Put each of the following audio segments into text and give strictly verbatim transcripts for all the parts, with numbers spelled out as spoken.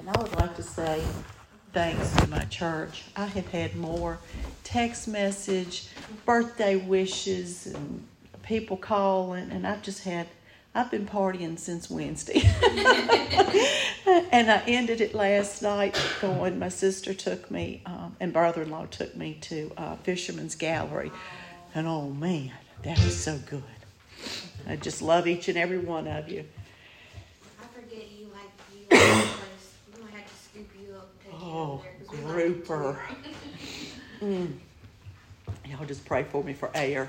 And I would like to say thanks to my church. I have had more text message, birthday wishes, and people calling, and I've just had, I've been partying since Wednesday. And I ended it last night going, my sister took me, um, and brother-in-law took me to uh, Fisherman's Gallery. And oh man, that was so good. I just love each and every one of you. I forget you like you like we're gonna have to scoop you up and take Oh, you over there. grouper. mm. Y'all just pray for me for air.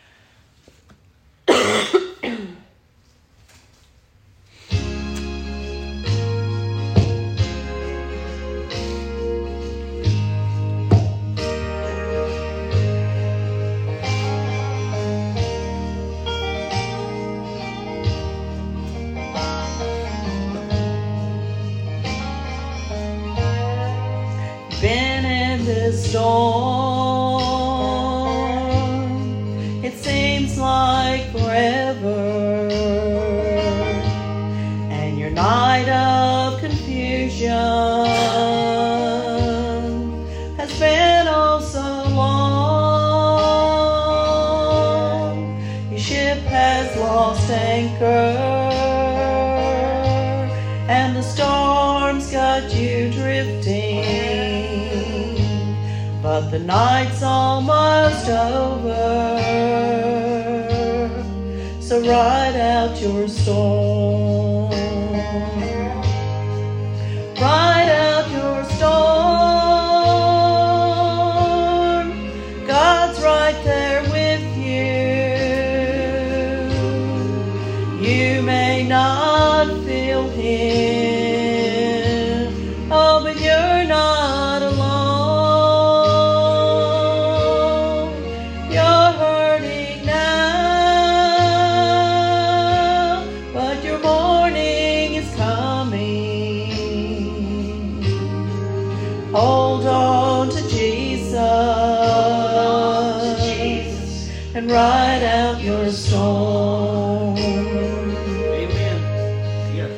Been in this storm, it seems like forever, and your night of confusion has been oh so long. Your ship has lost anchor, and the storm's got you drifting. But the night's almost over, so ride out your storm. Ride out your storm. God's right there with you. You may not feel Him, oh, but you're not alone. Hold on to Jesus, and ride out your storm. Amen. Yes.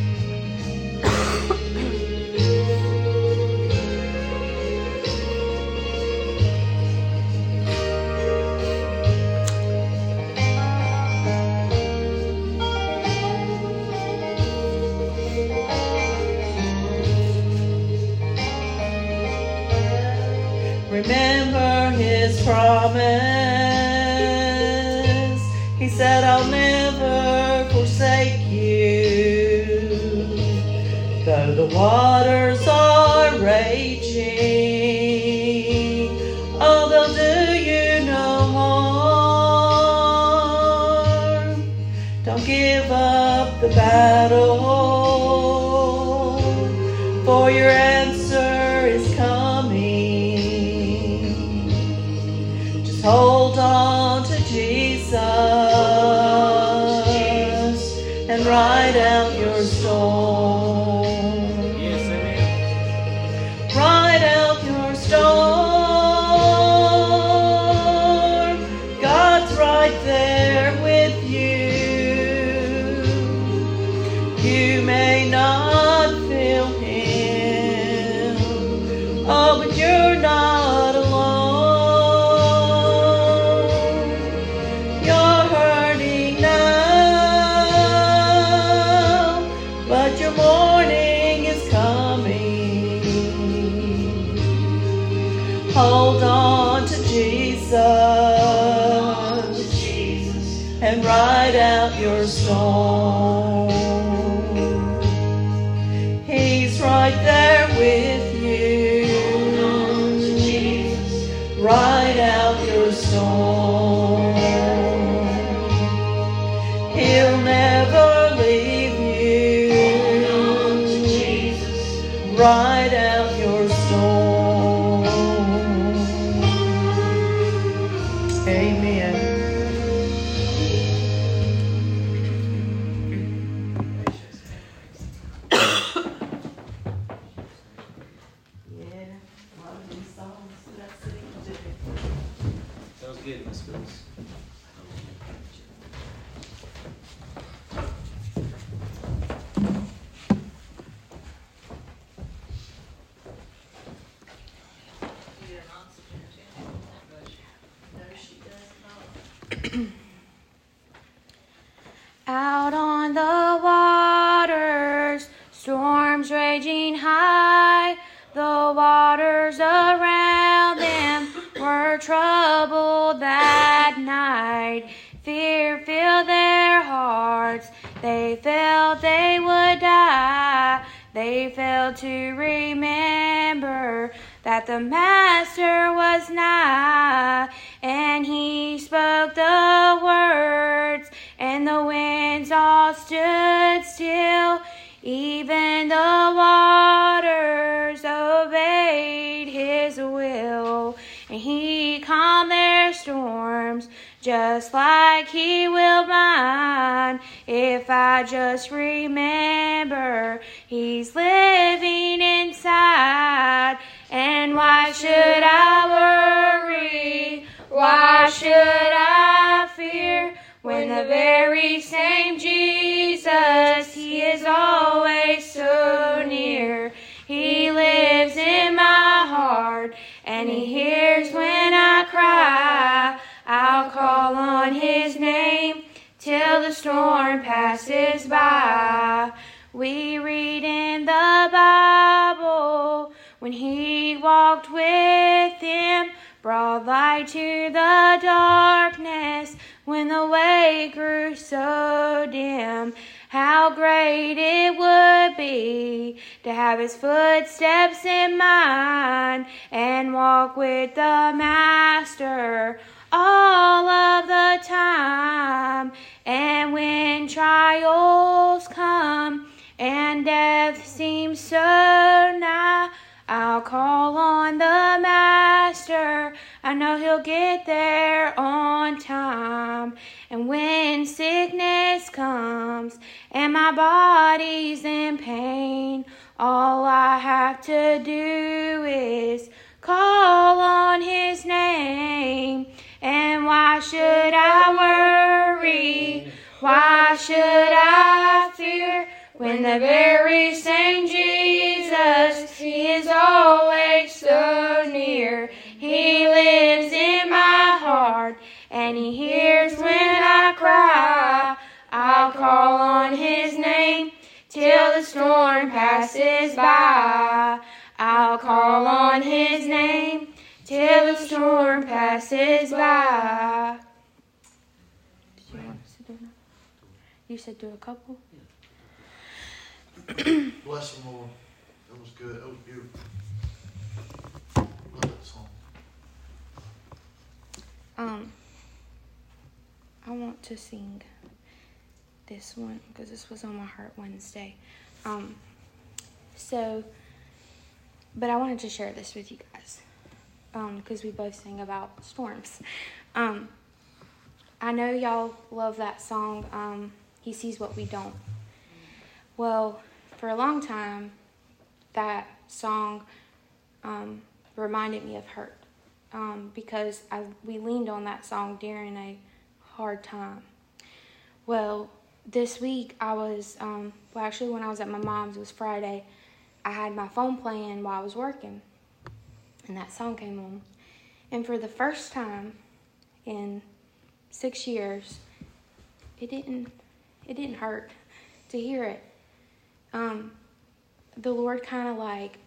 Remember His promise. He said, I'll never forsake you. Though the waters are raging, oh, they'll do you no harm. Don't give up the battle, for your answer is coming. Hold on to Jesus and ride out your storm. Yes, amen. Ride out your storm. God's right there with you. You may not feel Him, oh, but you're not alone. Hold on to Jesus and ride out your storm. He's right there with you. Ride out your storm. He'll never leave you. Ride out your storm. Amen. Yeah, a lot of these songs that I sing to. That was good, Miss Phyllis. storms raging high, the waters around them were troubled that night. Fear filled their hearts, they felt they would die. They failed to remember that the Master was nigh, and he spoke the words, and the winds all stood still. Even the waters obeyed his will, and he calmed their storms just like he will mine. If I just remember he's living inside. And why should I worry? Why should I fear? When the very same Jesus, he is always so near. He lives in my heart, and he hears when I cry. I'll call on his name till the storm passes by. We read in the Bible when he walked with him, brought light to the darkness when the way grew so dim. How great it would be to have his footsteps in mine and walk with the Master all of the time. And when trials come and death seems so nigh, I'll call on the Master. I know he'll get there on time. And when sickness comes and my body's in pain, all I have to do is call on his name. And why should I worry? Why should I fear? When the very same Jesus, he is always so near. He lives in my heart, and he hears when I cry. I'll call on his name till the storm passes by. I'll call on his name till the storm passes by. Did you want us to do that? You said do a couple? Bless the Lord. That was good. That was beautiful. Love that song. Um, I want to sing this one because this was on my heart Wednesday. Um, so, but I wanted to share this with you guys um, because we both sing about storms. Um, I know y'all love that song, um, He Sees What We Don't. Well, for a long time, that song um, reminded me of hurt um, because I we leaned on that song during a hard time. Well, this week I was, um, well actually when I was at my mom's, it was Friday, I had my phone playing while I was working, and that song came on. And for the first time in six years, it didn't, it didn't hurt to hear it. Um, the Lord kind of like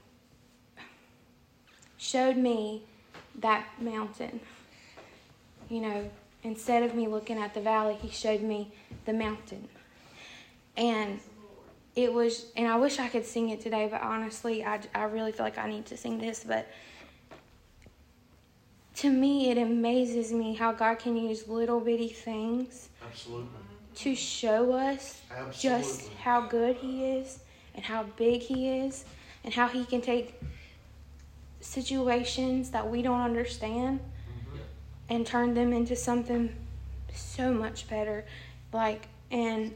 showed me that mountain. You know, instead of me looking at the valley, he showed me the mountain. And it was, and I wish I could sing it today, but honestly, I, I really feel like I need to sing this. But to me, it amazes me how God can use little bitty things Absolutely. to show us Absolutely. just how good he is and how big he is and how he can take situations that we don't understand Mm-hmm. and turn them into something so much better. Like, and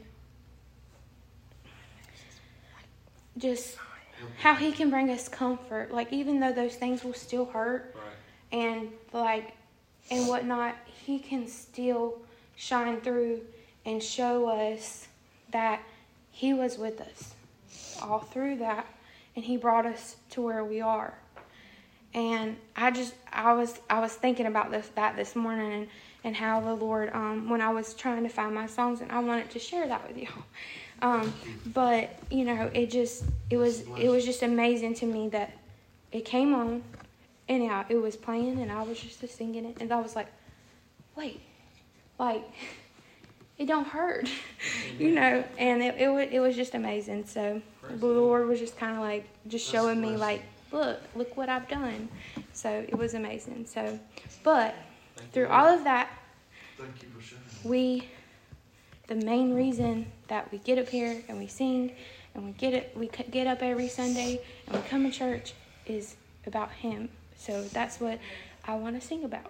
just how he can bring us comfort. Like, even though those things will still hurt Right. and like and whatnot, he can still shine through and show us that he was with us all through that, and he brought us to where we are. And I just I was I was thinking about this that this morning and, and how the Lord um when I was trying to find my songs, and I wanted to share that with y'all. Um, but you know, it just it was it was just amazing to me that it came on, and I, it was playing, and I was just singing it, and I was like, wait, like it don't hurt, you know, and it it was it was just amazing. So the Lord was just kind of like just showing me like, look, look what I've done. So it was amazing. So, but through all of that, Thank you for sharing. we, the main reason that we get up here and we sing and we get it, we c- get up every Sunday and we come to church is about Him. So that's what I want to sing about.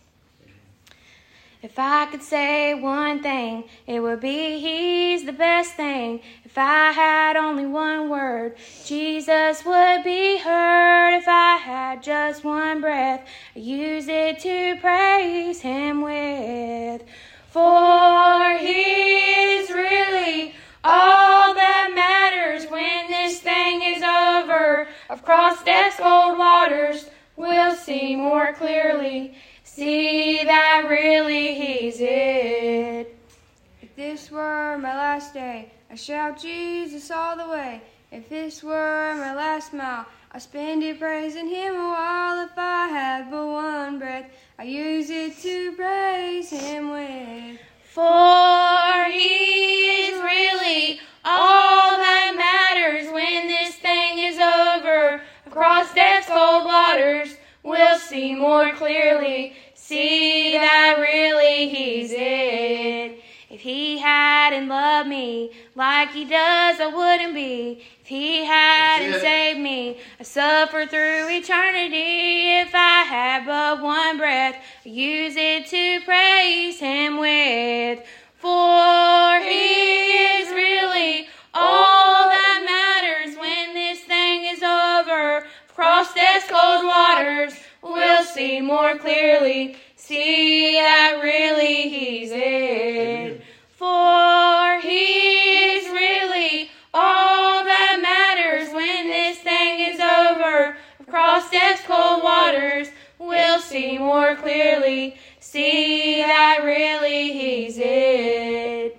If I could say one thing, it would be He's the best thing. If I had only one word, Jesus would be heard. If I had just one breath, I'd use it to praise Him with. For He is really all that matters when this thing is over. I've crossed death's cold waters, we'll see more clearly. See that really He's it. If this were my last day, I shout Jesus all the way. If this were my last mile, I spend it praising Him a while. If I had but one breath, I use it to praise Him with. For He is really all that matters when this thing is over. Across death's cold waters, we'll see more clearly. See that really He's it. If He hadn't loved me like He does, I wouldn't be. If He hadn't saved me, I suffer through eternity. If I had but one breath, I use it to praise Him with. For He is really all that matters when this thing is over. Across death's cold waters, we'll see more clearly. See that really He's it. For He is really all that matters when this thing is over. Across death's cold waters, we'll see more clearly. See that really He's it.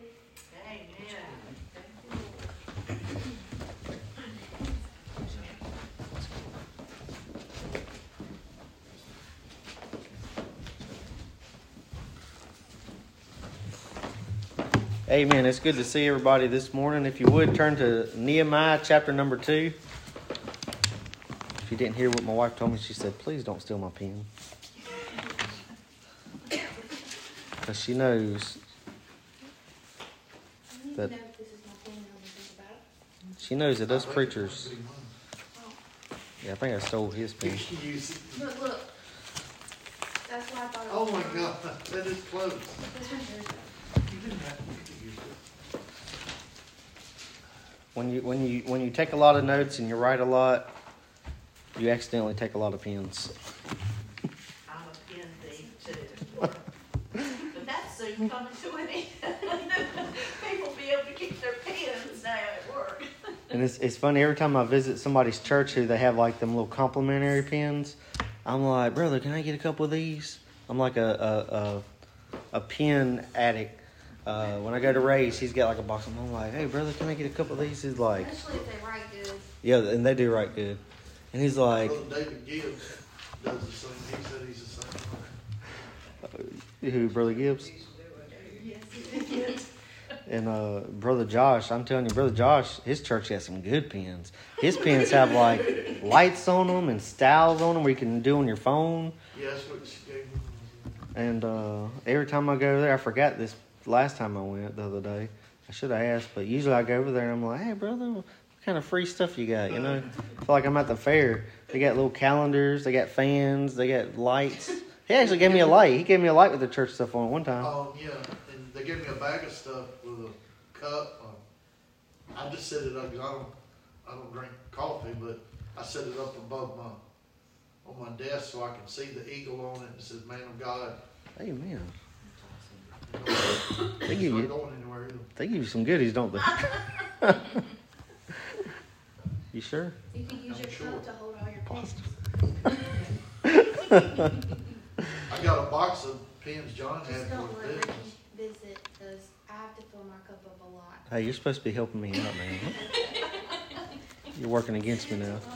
Amen. It's good to see everybody this morning. If you would, turn to Nehemiah chapter number two. If you didn't hear what my wife told me, she said, please don't steal my pen. Because she knows that she knows that us preachers, yeah, I think I stole his pen. Look, look. That's why I thought it Oh was my mine. God, that is close. This one's yours. You didn't have to use it. When you when you when you take a lot of notes and you write a lot, you accidentally take a lot of pens. I'm a pen thief too. But that's soon coming to an end. People be able to keep their pens now at work. And it's it's funny, every time I visit somebody's church who they have like them little complimentary pens, I'm like, brother, can I get a couple of these? I'm like a a a, a pen addict. Uh, when I go to Ray's, he's got like a box. I'm like, hey brother, can I get a couple of these? He's like, Especially if they write good. yeah, and they do write good. And he's like, Brother David Gibbs does the same. He said he's the same way. who, Brother Gibbs? Yes, it is. And uh, Brother Josh, I'm telling you, Brother Josh, his church has some good pens. His pens have like lights on them and styles on them where you can do on your phone. Yeah, that's what she gave me. And uh, every time I go there, I forgot this last time I went the other day. I should have asked, but usually I go over there and I'm like, hey, brother, what kind of free stuff you got? You know, I feel like I'm at the fair. They got little calendars, they got fans, they got lights. He actually gave me a light. He gave me a light with the church stuff on it one time. Oh, yeah, and they gave me a bag of stuff with a cup. Uh, I just set it up because I don't, I don't drink coffee, but I set it up above my, on my desk so I can see the eagle on it. It says, "Man of God." Amen. You know, They give it's not you, going anywhere either. they give you some goodies, don't they? You sure? You can use I'm your sure. cup to hold all your pens. I got a box of pens John had Just for don't his let Ricky business. visit, because I have to fill my cup up a lot. Hey, you're supposed to be helping me out now. You're working against me now.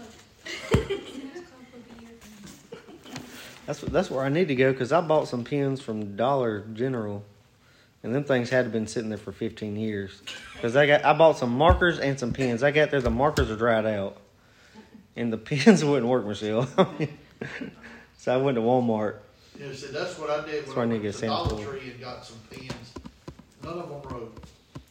That's that's where I need to go because I bought some pens from Dollar General, and them things had to been sitting there for fifteen years. Because I got I bought some markers and some pens. I got there, the markers are dried out, and the pens wouldn't work, Michelle. So I went to Walmart. Yeah, see, that's what I did That's when where I I need went to to get a Dollar sample. Tree and got some pens. None of them wrote.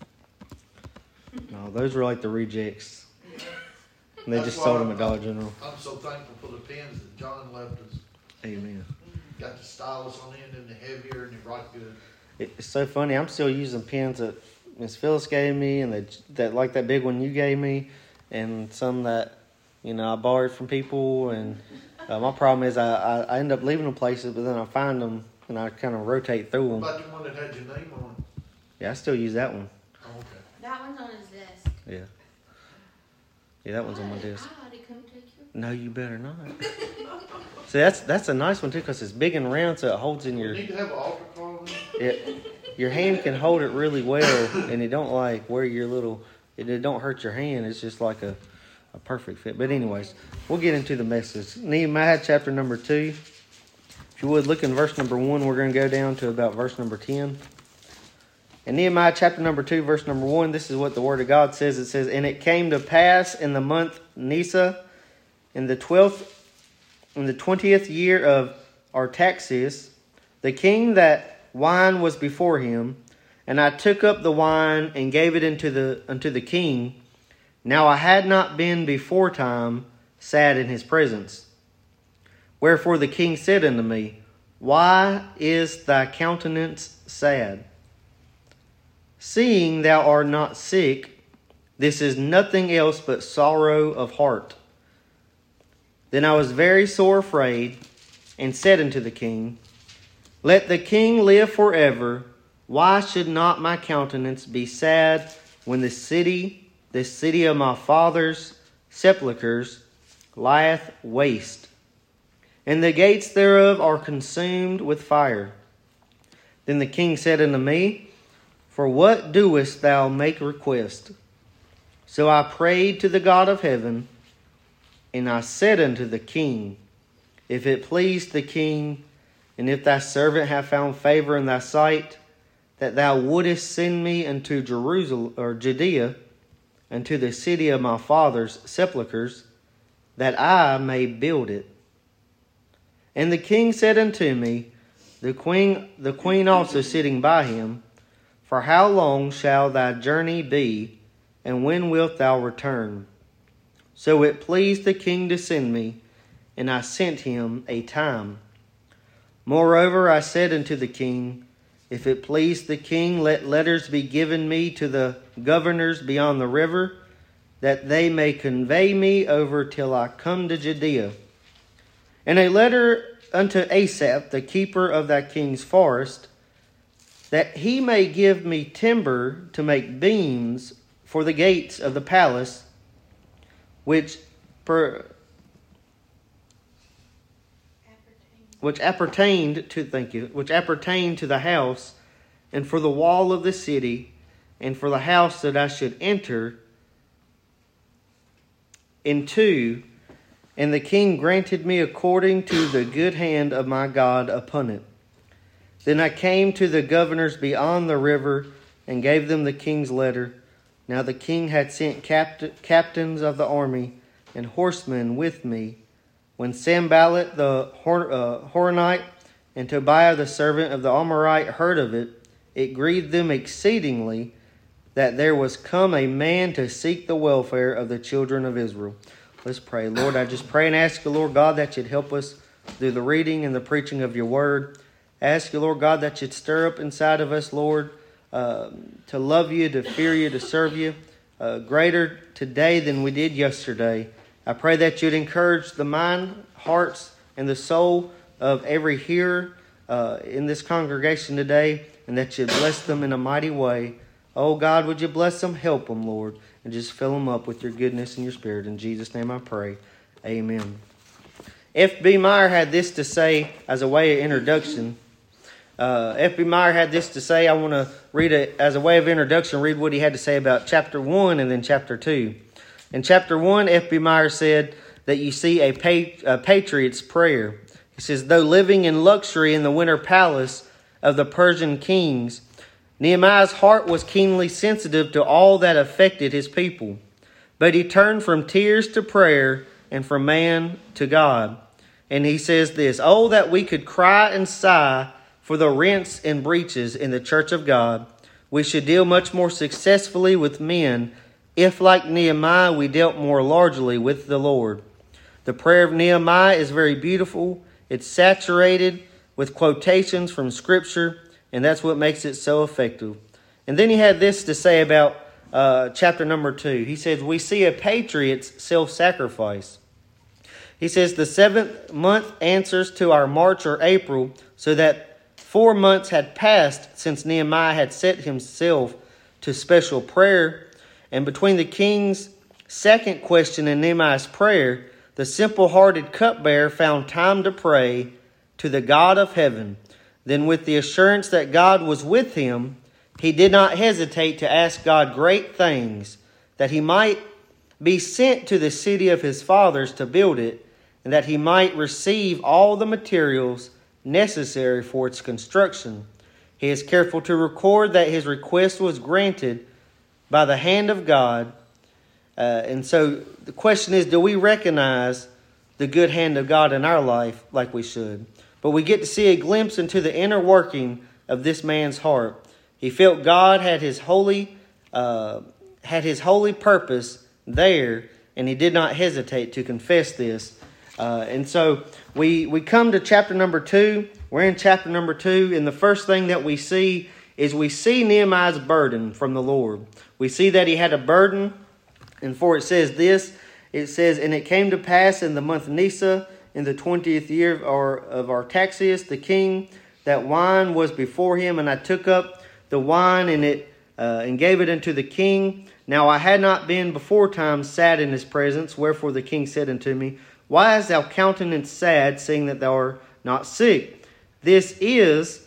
No, those were like the rejects. And they That's just why sold them I'm- at Dollar General. I'm so thankful for the pens that John left us. Amen. Got the stylus on the end and the heavier and they write good. It's so funny. I'm still using pens that Miss Phyllis gave me, and that that like that big one you gave me, and some that you know I borrowed from people. And uh, my problem is I, I, I end up leaving them places, but then I find them and I kind of rotate through What them. about the one that had your name on it? Yeah, I still use that one. Oh, okay. That one's on his desk. Yeah. Yeah, that one's on my desk. I ought to come take your. No, you better not. See, that's that's a nice one too because it's big and round, so it holds in You your. need to have an altar call in. It, your hand can hold it really well, and it don't like where your little. It, it don't hurt your hand. It's just like a, a perfect fit. But anyways, we'll get into the message. Nehemiah chapter number two. If you would look in verse number one, we're going to go down to about verse number ten. In Nehemiah chapter number two, verse number one, this is what the Word of God says. It says, "And it came to pass in the month Nisan, in the twelfth, in the twentieth year of Artaxerxes, the king, that wine was before him, and I took up the wine and gave it unto the unto the king. Now I had not been before time sad in his presence. Wherefore the king said unto me, Why is thy countenance sad? Seeing thou art not sick, this is nothing else but sorrow of heart. Then I was very sore afraid, and said unto the king, Let the king live forever. Why should not my countenance be sad when the city, the city of my fathers' sepulchres, lieth waste, and the gates thereof are consumed with fire? Then the king said unto me, For what doest thou make request? So I prayed to the God of heaven, and I said unto the king, If it please the king, and if thy servant have found favor in thy sight, that thou wouldest send me unto Jerusalem or Judea, unto the city of my father's sepulchres, that I may build it. And the king said unto me, the queen, the queen also sitting by him, For how long shall thy journey be, and when wilt thou return? So it pleased the king to send me, and I sent him a time. Moreover, I said unto the king, If it please the king, let letters be given me to the governors beyond the river, that they may convey me over till I come to Judea. And a letter unto Asaph, the keeper of thy king's forest, that he may give me timber to make beams for the gates of the palace, which per, which appertained to thank you, which appertained to the house, and for the wall of the city, and for the house that I should enter into. And the king granted me according to the good hand of my God upon it. Then I came to the governors beyond the river, and gave them the king's letter. Now the king had sent capt- captains of the army and horsemen with me. When Sanballat the Hor- uh, Horonite and Tobiah the servant of the Amorite heard of it, it grieved them exceedingly that there was come a man to seek the welfare of the children of Israel. Let's pray. Lord, I just pray and ask you, Lord God, that you'd help us through the reading and the preaching of your word. I ask you, Lord God, that you'd stir up inside of us, Lord, uh, to love you, to fear you, to serve you uh, greater today than we did yesterday. I pray that you'd encourage the mind, hearts, and the soul of every hearer uh, in this congregation today, and that you'd bless them in a mighty way. Oh God, would you bless them, help them, Lord, and just fill them up with your goodness and your spirit. In Jesus' name I pray. Amen. F B Meyer had this to say as a way of introduction. uh, F B Meyer had this to say. I want to read it as a way of introduction, read what he had to say about chapter one and then chapter two. In chapter one, F B Meyer said that you see a, pa- a patriot's prayer. He says, though living in luxury in the winter palace of the Persian kings, Nehemiah's heart was keenly sensitive to all that affected his people. But he turned from tears to prayer and from man to God. And he says this, oh, that we could cry and sigh for the rents and breaches in the church of God. We should deal much more successfully with men if, like Nehemiah, we dealt more largely with the Lord. The prayer of Nehemiah is very beautiful. It's saturated with quotations from Scripture, and that's what makes it so effective. And then he had this to say about uh, chapter number two. He says, we see a patriot's self-sacrifice. He says, the seventh month answers to our March or April, so that four months had passed since Nehemiah had set himself to special prayer. And between the king's second question and Nehemiah's prayer, the simple-hearted cupbearer found time to pray to the God of heaven. Then with the assurance that God was with him, he did not hesitate to ask God great things, that he might be sent to the city of his fathers to build it, and that he might receive all the materials necessary for its construction. He is careful to record that his request was granted by the hand of God. Uh, and so the question is, do we recognize the good hand of God in our life like we should? But we get to see a glimpse into the inner working of this man's heart. He felt God had his holy, uh, had his holy purpose there, and he did not hesitate to confess this. Uh, and so we we come to chapter number two. We're in chapter number two, and the first thing that we see is we see Nehemiah's burden from the Lord. We see that he had a burden, and for it says this, it says, and it came to pass in the month Nisan, in the twentieth year of, our, of Artaxerxes the king, that wine was before him, and I took up the wine and it uh, and gave it unto the king. Now I had not been before time sad in his presence, wherefore the king said unto me, why is thou countenance sad, seeing that thou art not sick? This is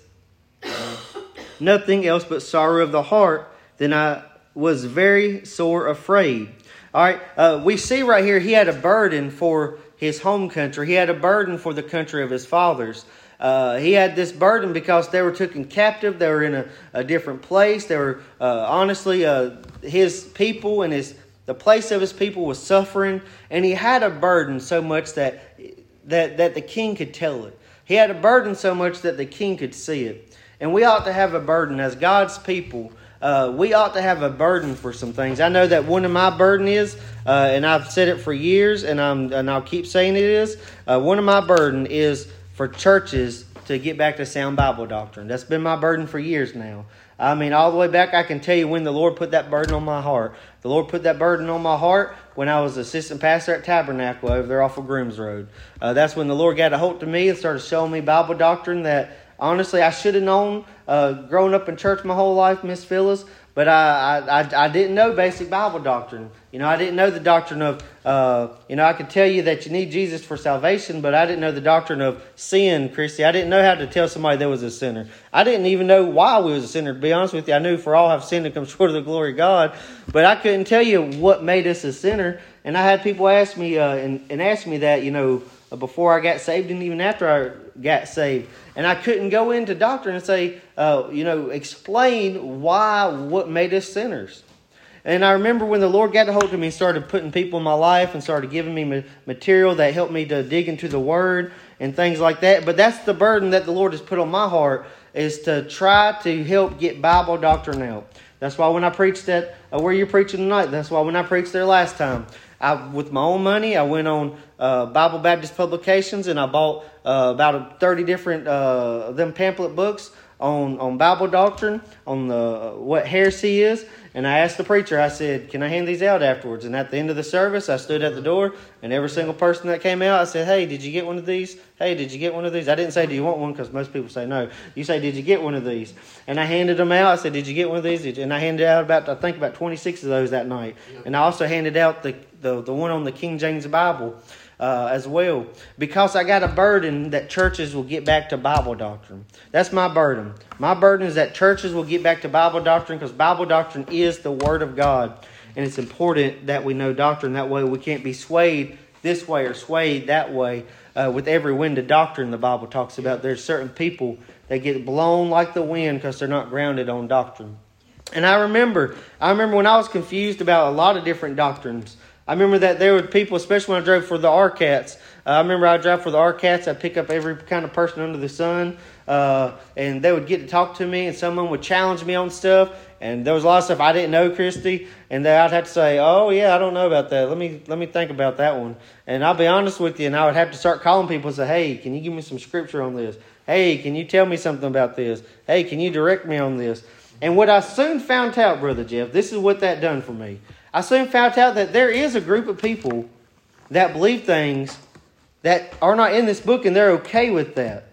nothing else but sorrow of the heart. Then I was very sore afraid. All right, uh, we see right here he had a burden for his home country. He had a burden for the country of his fathers. Uh, he had this burden because they were taken captive. They were in a, a different place. They were uh, honestly uh, his people and his the place of his people was suffering, and he had a burden so much that that that the king could tell it. He had a burden so much that the king could see it. And we ought to have a burden as God's people. Uh, we ought to have a burden for some things. I know that one of my burden is, uh, and I've said it for years, and I'm and I'll keep saying it is. Uh, one of my burden is for churches to get back to sound Bible doctrine. That's been my burden for years now. I mean, all the way back, I can tell you when the Lord put that burden on my heart. The Lord put that burden on my heart when I was assistant pastor at Tabernacle over there off of Grooms Road. Uh, that's when the Lord got a hold of me and started showing me Bible doctrine that, honestly, I should have known uh, growing up in church my whole life, Miss Phyllis. But I, I I didn't know basic Bible doctrine. You know, I didn't know the doctrine of, uh, you know, I could tell you that you need Jesus for salvation, but I didn't know the doctrine of sin, Christy. I didn't know how to tell somebody they was a sinner. I didn't even know why we was a sinner, to be honest with you. I knew for all have sinned and come short of the glory of God, but I couldn't tell you what made us a sinner. And I had people ask me, uh, and, and ask me that, you know, before I got saved and even after I got saved. And I couldn't go into doctrine and say, uh, you know, explain why, what made us sinners. And I remember when the Lord got a hold of me and started putting people in my life and started giving me material that helped me to dig into the Word and things like that. But that's the burden that the Lord has put on my heart, is to try to help get Bible doctrine out. That's why when I preached at uh, where you're preaching tonight, that's why when I preached there last time, I, with my own money, I went on uh, Bible Baptist Publications and I bought uh, about thirty different uh, them pamphlet books on, on Bible doctrine, on the what heresy is. And I asked the preacher, I said, can I hand these out afterwards? And at the end of the service, I stood at the door, and every single person that came out, I said, hey, did you get one of these? Hey, did you get one of these? I didn't say, do you want one? Because most people say no. You say, did you get one of these? And I handed them out. I said, did you get one of these? And I handed out about, I think, about twenty-six of those that night. And I also handed out the, the, the one on the King James Bible. uh, as well. Because I got a burden that churches will get back to Bible doctrine. That's my burden. My burden is that churches will get back to Bible doctrine, because Bible doctrine is the Word of God. And it's important that we know doctrine. That way we can't be swayed this way or swayed that way. Uh, with every wind of doctrine, the Bible talks about. There's certain people that get blown like the wind because they're not grounded on doctrine. And I remember, I remember when I was confused about a lot of different doctrines. I remember that there were people, especially when I drove for the R C A Ts. Uh, I remember I drive for the R C A Ts. I'd pick up every kind of person under the sun. Uh, and they would get to talk to me, and someone would challenge me on stuff. And there was a lot of stuff I didn't know, Christy. And then I'd have to say, oh, yeah, I don't know about that. Let me let me think about that one. And I'll be honest with you, and I would have to start calling people and say, hey, can you give me some scripture on this? Hey, can you tell me something about this? Hey, can you direct me on this? And what I soon found out, Brother Jeff, this is what that done for me. I soon found out that there is a group of people that believe things that are not in this book, and they're okay with that.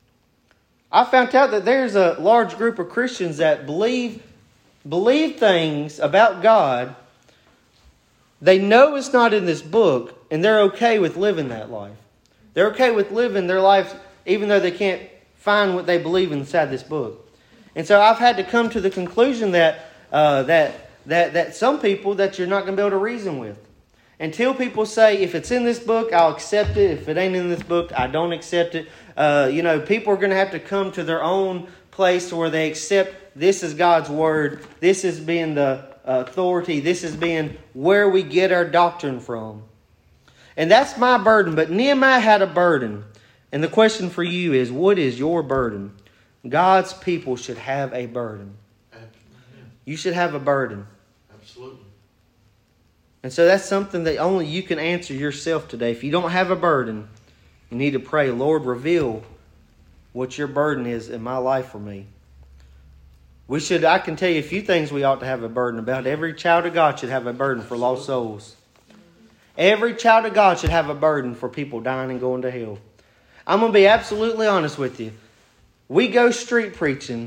I found out that there's a large group of Christians that believe believe things about God. They know it's not in this book, and they're okay with living that life. They're okay with living their life even though they can't find what they believe inside this book. And so I've had to come to the conclusion that uh, that that that some people that you're not going to be able to reason with. Until people say, if it's in this book, I'll accept it. If it ain't in this book, I don't accept it. Uh, you know, people are going to have to come to their own place where they accept this is God's Word. This is being the authority. This is being where we get our doctrine from. And that's my burden. But Nehemiah had a burden. And the question for you is, what is your burden? God's people should have a burden. You should have a burden. Absolutely. And so that's something that only you can answer yourself today. If you don't have a burden, you need to pray, Lord, reveal what your burden is in my life for me. We should, I can tell you a few things we ought to have a burden about. Every child of God should have a burden for lost souls. Every child of God should have a burden for people dying and going to hell. I'm going to be absolutely honest with you. We go street preaching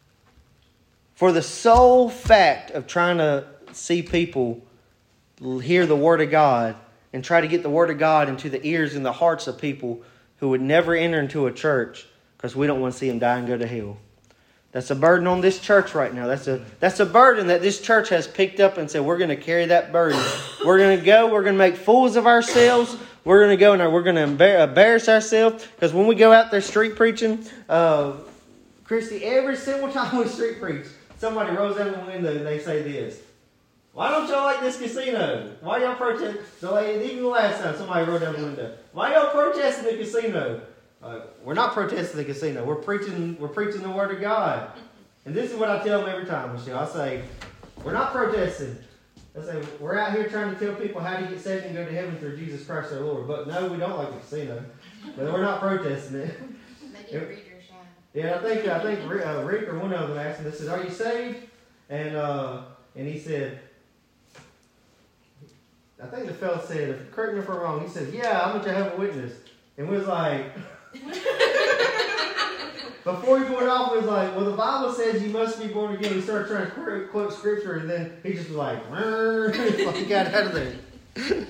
for the sole fact of trying to see people hear the Word of God and try to get the Word of God into the ears and the hearts of people who would never enter into a church because we don't want to see them die and go to hell. That's a burden on this church right now. That's a that's a burden that this church has picked up and said, we're going to carry that burden. We're going to go. We're going to make fools of ourselves. We're going to go and we're going to embarrass ourselves. Because when we go out there street preaching, uh, Christy, every single time we street preach, somebody rolls down the window and they say this. Why don't y'all like this casino? Why y'all protest? So like, even the last time somebody rolled down the window. Why y'all protesting the casino? Uh, we're not protesting the casino. We're preaching. We're preaching the Word of God. And this is what I tell them every time, Michelle. I say, we're not protesting. I say, we're out here trying to tell people how to get saved and go to heaven through Jesus Christ our Lord. But no, we don't like the casino. But we're not protesting it. They did read your shine. Yeah, I think I think uh, Rick or one of them asked him. They said, "Are you saved?" And uh, and he said, I think the fellow said, correct me if I'm wrong. He said, "Yeah, I'm a Jehovah's Witness." And we was like, before he went off, we was like, "Well, the Bible says you must be born again." He started trying to quote, quote scripture, and then he just was like, he got out of there.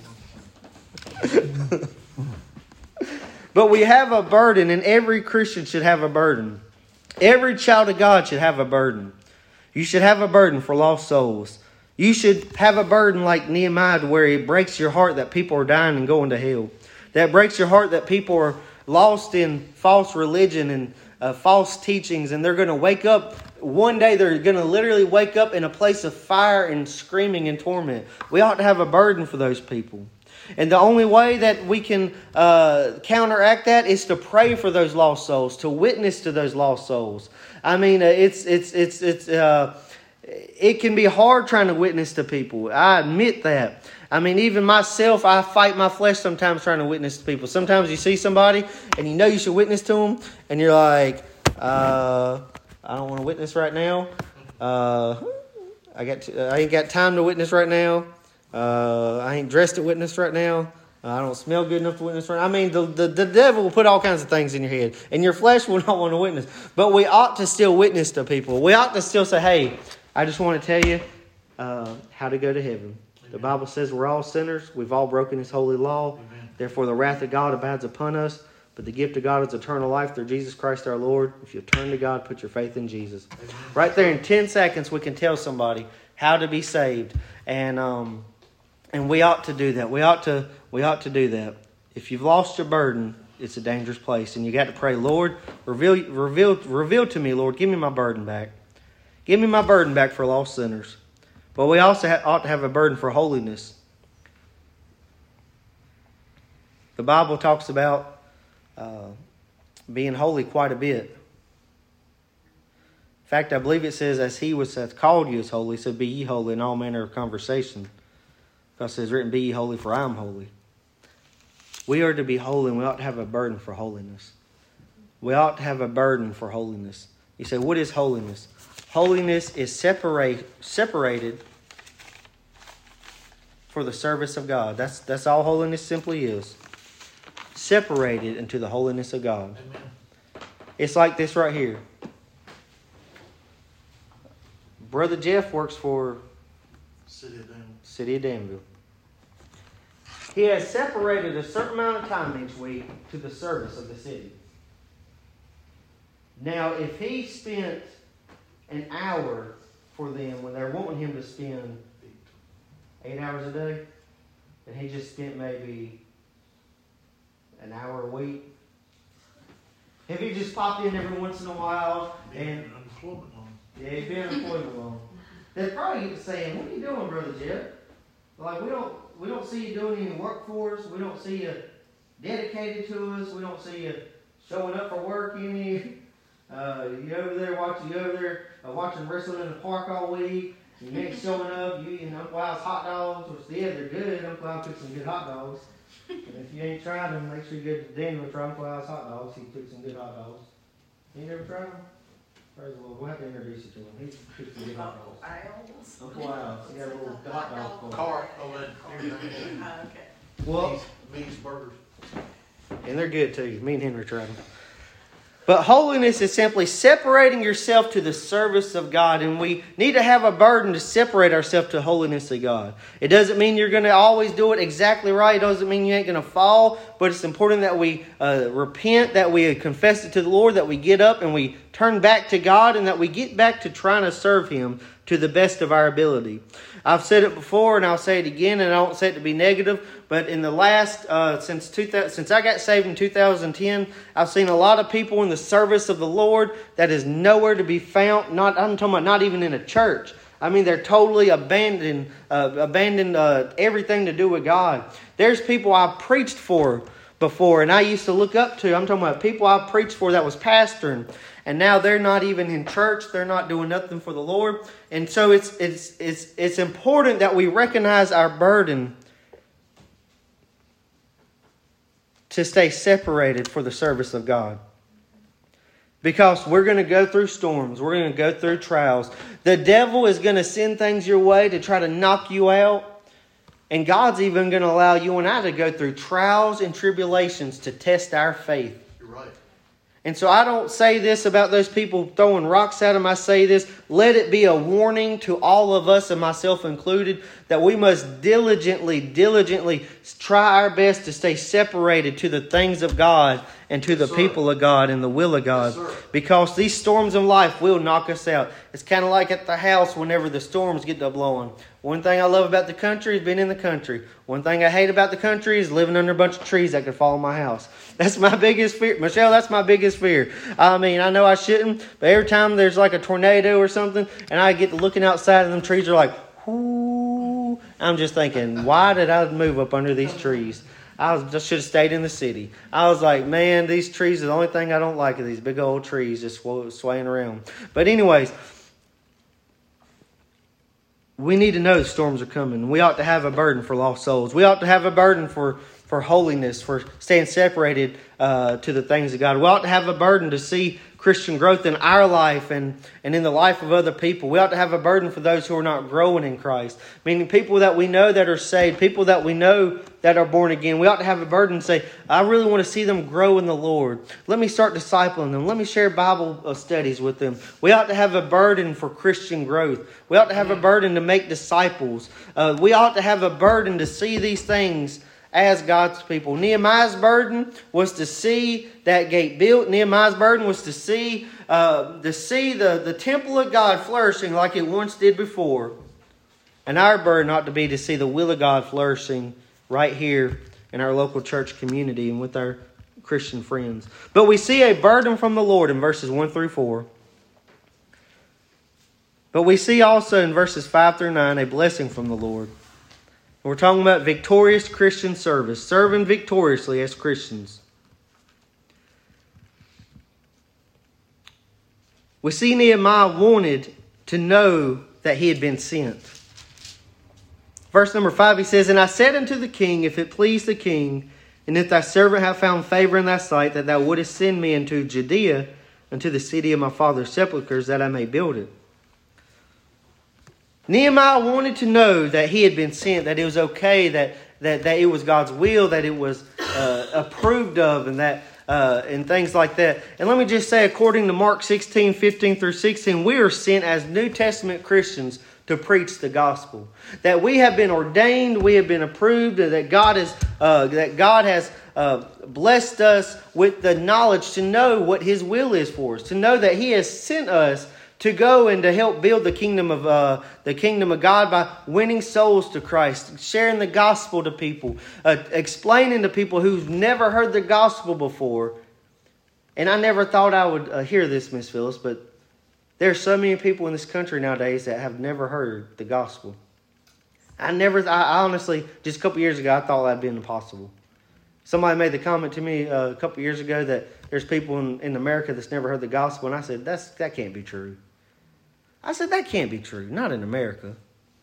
But we have a burden, and every Christian should have a burden. Every child of God should have a burden. You should have a burden for lost souls. You should have a burden like Nehemiah, where it breaks your heart that people are dying and going to hell. That breaks your heart that people are lost in false religion and uh, false teachings, and they're going to wake up. One day they're going to literally wake up in a place of fire and screaming and torment. We ought to have a burden for those people. And the only way that we can uh, counteract that is to pray for those lost souls, to witness to those lost souls. I mean, uh, it's it's it's it's uh, it can be hard trying to witness to people. I admit that. I mean, even myself, I fight my flesh sometimes trying to witness to people. Sometimes you see somebody and you know you should witness to them, and you're like, uh, I don't want to witness right now. Uh, I got to, I ain't got time to witness right now. Uh, I ain't dressed to witness right now. Uh, I don't smell good enough to witness right now. I mean, the, the, the devil will put all kinds of things in your head, and your flesh will not want to witness. But we ought to still witness to people. We ought to still say, hey, I just want to tell you uh, how to go to heaven. The Bible says we're all sinners. We've all broken His holy law. Amen. Therefore the wrath of God abides upon us, but the gift of God is eternal life through Jesus Christ our Lord. If you turn to God, put your faith in Jesus. Amen. Right there in ten seconds, we can tell somebody how to be saved. And um, and we ought to do that. We ought to, we ought to do that. If you've lost your burden, it's a dangerous place. And you got to pray, Lord, reveal, reveal, reveal to me, Lord, give me my burden back. Give me my burden back for lost sinners. But we also ha- ought to have a burden for holiness. The Bible talks about uh, being holy quite a bit. In fact, I believe it says, as he was hath called you as holy, so be ye holy in all manner of conversation. Because it says, written, be ye holy, for I am holy. We are to be holy, and we ought to have a burden for holiness. We ought to have a burden for holiness. You say, what is holiness? Holiness is separate, separated for the service of God. That's, that's all holiness simply is. Separated into the holiness of God. Amen. It's like this right here. Brother Jeff works for City of Danville. City of Danville. He has separated a certain amount of time each week to the service of the city. Now, if he spent an hour for them when they're wanting him to spend eight hours a day, and he just spent maybe an hour a week. If he just popped in every once in a while and Unemployment loan. yeah, he'd be unemployment loan. They'd probably get to saying, "What are you doing, Brother Jeff? Like we don't we don't see you doing any work for us. We don't see you dedicated to us. We don't see you showing up for work any. Uh, you over there watching you over there uh, watching wrestling in the park all week. You ain't showing up. You and Uncle Al's hot dogs, which yeah, they're good. Uncle Al cooks some good hot dogs. And if you ain't tried them, make sure you go to Daniel try Uncle Al's hot dogs. He cooks some good hot dogs. You never tried them? Praise the Lord. We'll have to introduce you to him. He cooks some good hot dogs. Uncle Al's. He got a little hot dog for Cart over there. Well, Meats, burgers. and they're good too. Me and Henry tried them. But holiness is simply separating yourself to the service of God. And we need to have a burden to separate ourselves to the holiness of God. It doesn't mean you're going to always do it exactly right. It doesn't mean you ain't going to fall. But it's important that we uh, repent, that we confess it to the Lord, that we get up and we turn back to God, and that we get back to trying to serve Him to the best of our ability. I've said it before and I'll say it again, and I don't say it to be negative, but in the last, uh, since two thousand, since I got saved in two thousand ten, I've seen a lot of people in the service of the Lord that is nowhere to be found. Not, I'm talking about not even in a church. I mean, they're totally abandoned, uh, abandoned uh, everything to do with God. There's people I preached for before, and I used to look up to. I'm talking about people I preached for that was pastoring. And now they're not even in church. They're not doing nothing for the Lord. And so it's it's it's it's important that we recognize our burden to stay separated for the service of God. Because we're going to go through storms. We're going to go through trials. The devil is going to send things your way to try to knock you out. And God's even going to allow you and I to go through trials and tribulations to test our faith. You're right. And so I don't say this about those people throwing rocks at them. I say this, let it be a warning to all of us, and myself included, that we must diligently, diligently try our best to stay separated to the things of God and to the Yes, people of God and the will of God. Yes, because these storms of life will knock us out. It's kind of like at the house whenever the storms get to blowing. One thing I love about the country is being in the country. One thing I hate about the country is living under a bunch of trees that could fall on my house. That's my biggest fear. Michelle, that's my biggest fear. I mean, I know I shouldn't, but every time there's like a tornado or something, and I get to looking outside and them trees are like, whoo. I'm just thinking, why did I move up under these trees? I was, just should have stayed in the city. I was like, man, these trees are the only thing I don't like, are these big old trees just sw- swaying around. But anyways, we need to know the storms are coming. We ought to have a burden for lost souls. We ought to have a burden for, for holiness, for staying separated uh, to the things of God. We ought to have a burden to see Christian growth in our life and, and in the life of other people. We ought to have a burden for those who are not growing in Christ. Meaning people that we know that are saved, people that we know that are born again. We ought to have a burden and say, I really want to see them grow in the Lord. Let me start discipling them. Let me share Bible studies with them. We ought to have a burden for Christian growth. We ought to have a burden to make disciples. Uh, we ought to have a burden to see these things as God's people. Nehemiah's burden was to see that gate built. Nehemiah's burden was to see uh, to see the, the temple of God flourishing like it once did before. And our burden ought to be to see the will of God flourishing right here in our local church community and with our Christian friends. But we see a burden from the Lord in verses one through four. But we see also in verses five through nine a blessing from the Lord. We're talking about victorious Christian service, serving victoriously as Christians. We see Nehemiah wanted to know that he had been sent. Verse number five, he says, And I said unto the king, if it please the king, and if thy servant have found favor in thy sight, that thou wouldest send me into Judea, unto the city of my father's sepulchres, that I may build it. Nehemiah wanted to know that he had been sent, that it was okay, that that, that it was God's will, that it was uh, approved of, and that uh, and things like that. And let me just say, according to Mark sixteen, fifteen through sixteen, we are sent as New Testament Christians to preach the gospel. That we have been ordained, we have been approved, that God has uh, that God has uh, blessed us with the knowledge to know what His will is for us, to know that He has sent us to go and to help build the kingdom of uh, the kingdom of God by winning souls to Christ, sharing the gospel to people, uh, explaining to people who've never heard the gospel before. And I never thought I would uh, hear this, Miss Phyllis, but there are so many people in this country nowadays that have never heard the gospel. I never, I honestly, just a couple years ago, I thought that'd been impossible. Somebody made the comment to me uh, a couple years ago that there's people in, in America that's never heard the gospel, and I said, "That's that can't be true." I said, that can't be true, not in America.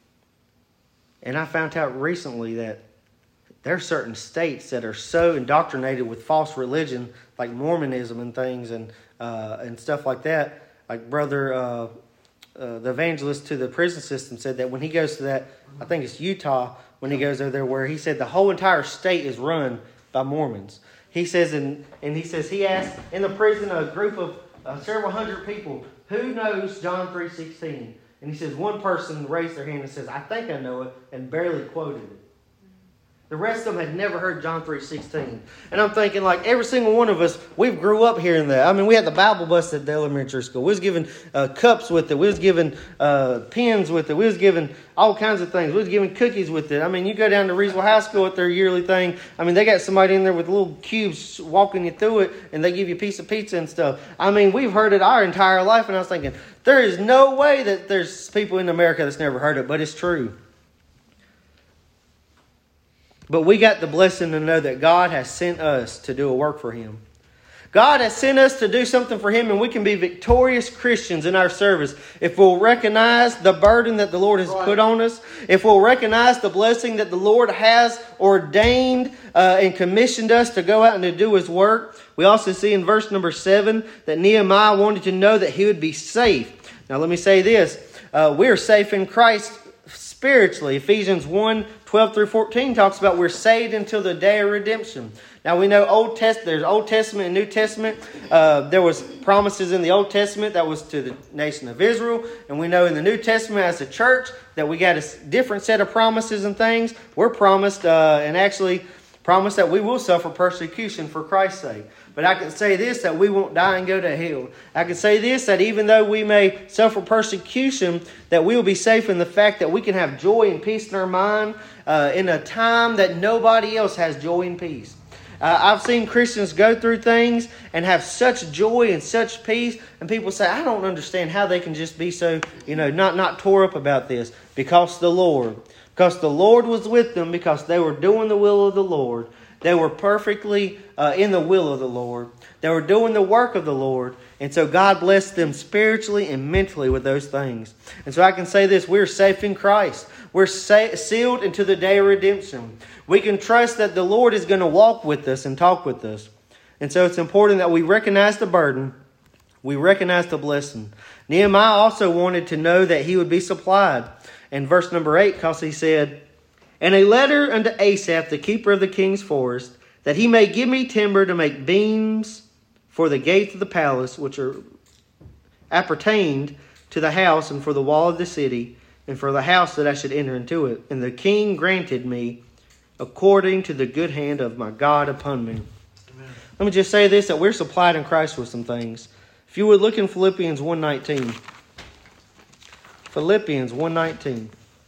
And I found out recently that there are certain states that are so indoctrinated with false religion, like Mormonism and things and uh, and stuff like that. Like Brother, uh, uh, the evangelist to the prison system said that when he goes to that, I think it's Utah, when he goes over there, where he said the whole entire state is run by Mormons. He says, and, and he says he asked in the prison a group of uh, several hundred people, who knows John three sixteen? And he says one person raised their hand and says, I think I know it, and barely quoted it. The rest of them had never heard John three sixteen. And I'm thinking, like, every single one of us, we've grew up hearing that. I mean, we had the Bible bus at the elementary school. We was given uh, cups with it. We was given uh, pens with it. We was given all kinds of things. We was given cookies with it. I mean, you go down to Reesville High School at their yearly thing. I mean, they got somebody in there with little cubes walking you through it, and they give you a piece of pizza and stuff. I mean, we've heard it our entire life, and I was thinking, there is no way that there's people in America that's never heard it, but it's true. But we got the blessing to know that God has sent us to do a work for Him. God has sent us to do something for Him, and we can be victorious Christians in our service if we'll recognize the burden that the Lord has put on us, if we'll recognize the blessing that the Lord has ordained uh, and commissioned us to go out and to do His work. We also see in verse number seven that Nehemiah wanted to know that he would be safe. Now let me say this. Uh, we're safe in Christ spiritually. Ephesians one, twelve through fourteen talks about we're saved until the day of redemption. Now we know Old Test there's Old Testament and New Testament. Uh, there was promises in the Old Testament that was to the nation of Israel. And we know in the New Testament as a church that we got a different set of promises and things. We're promised uh, and actually promised that we will suffer persecution for Christ's sake. But I can say this, that we won't die and go to hell. I can say this, that even though we may suffer persecution, that we will be safe in the fact that we can have joy and peace in our mind uh, in a time that nobody else has joy and peace. Uh, I've seen Christians go through things and have such joy and such peace, and people say, I don't understand how they can just be so, you know, not, not tore up about this. Because the Lord, because the Lord was with them, because they were doing the will of the Lord. They were perfectly uh, in the will of the Lord. They were doing the work of the Lord. And so God blessed them spiritually and mentally with those things. And so I can say this, we're safe in Christ. We're sa- sealed into the day of redemption. We can trust that the Lord is going to walk with us and talk with us. And so it's important that we recognize the burden. We recognize the blessing. Nehemiah also wanted to know that he would be supplied. In verse number eight, because he said, And a letter unto Asaph, the keeper of the king's forest, that he may give me timber to make beams for the gates of the palace, which are appertained to the house, and for the wall of the city, and for the house that I should enter into it. And the king granted me according to the good hand of my God upon me. Amen. Let me just say this, that we're supplied in Christ with some things. If you would look in Philippians one nineteen. Philippians one nineteen.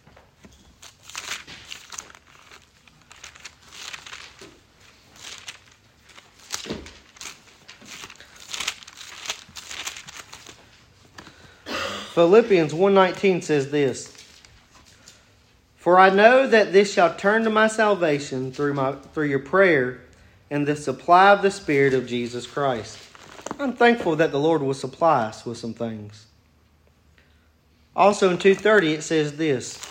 Philippians one nineteen says this. For I know that this shall turn to my salvation through my through your prayer and the supply of the Spirit of Jesus Christ. I'm thankful that the Lord will supply us with some things. Also in two thirty it says this.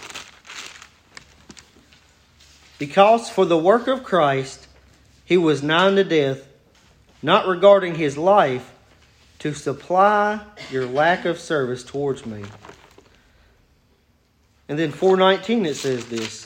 Because for the work of Christ he was nigh unto death, not regarding his life, to supply your lack of service towards me. And then four nineteen it says this.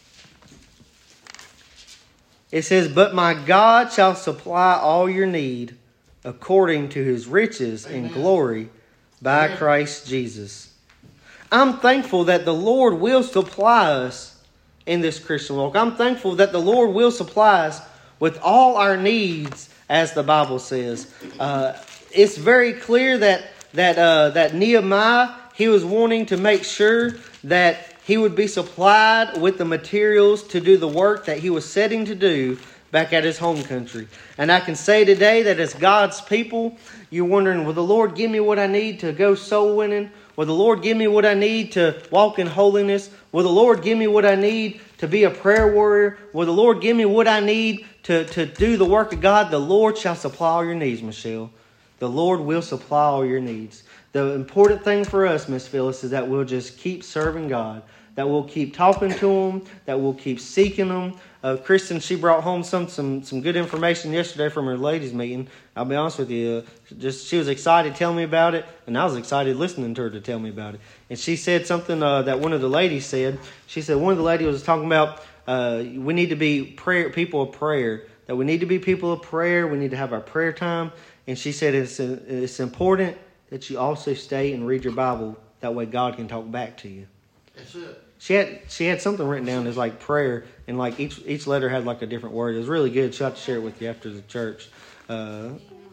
It says, but my God shall supply all your need according to his riches in Amen. glory by Amen. Christ Jesus. I'm thankful that the Lord will supply us in this Christian walk. I'm thankful that the Lord will supply us with all our needs, as the Bible says. Uh, it's very clear that that uh, that Nehemiah, he was wanting to make sure that he would be supplied with the materials to do the work that he was setting to do back at his home country. And I can say today that as God's people, you're wondering, will the Lord give me what I need to go soul winning? Will the Lord give me what I need to walk in holiness? Will the Lord give me what I need to be a prayer warrior? Will the Lord give me what I need to, to do the work of God? The Lord shall supply all your needs, Michelle. The Lord will supply all your needs. The important thing for us, Miss Phyllis, is that we'll just keep serving God. That we'll keep talking to Him. That we'll keep seeking Him. Uh, Kristen, she brought home some, some some good information yesterday from her ladies' meeting. I'll be honest with you. Uh, just she was excited telling me about it, and I was excited listening to her to tell me about it. And she said something uh, that one of the ladies said. She said one of the ladies was talking about uh, we need to be prayer people of prayer. That we need to be people of prayer. We need to have our prayer time. And she said it's it's important that you also stay and read your Bible. That way God can talk back to you. That's it. She had she had something written down as like prayer, and like each each letter had like a different word. It was really good. She'll have to share it with you after the church. Uh,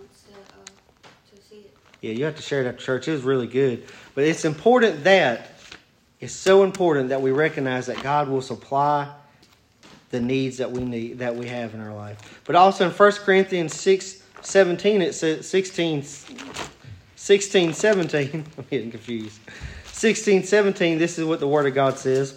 yeah, you have to share it after church. It was really good. But it's important that, it's so important that we recognize that God will supply the needs that we need, that we have in our life. But also in First Corinthians six seventeen, it says sixteen, sixteen, seventeen. I'm getting confused. sixteen, seventeen, this is what the Word of God says.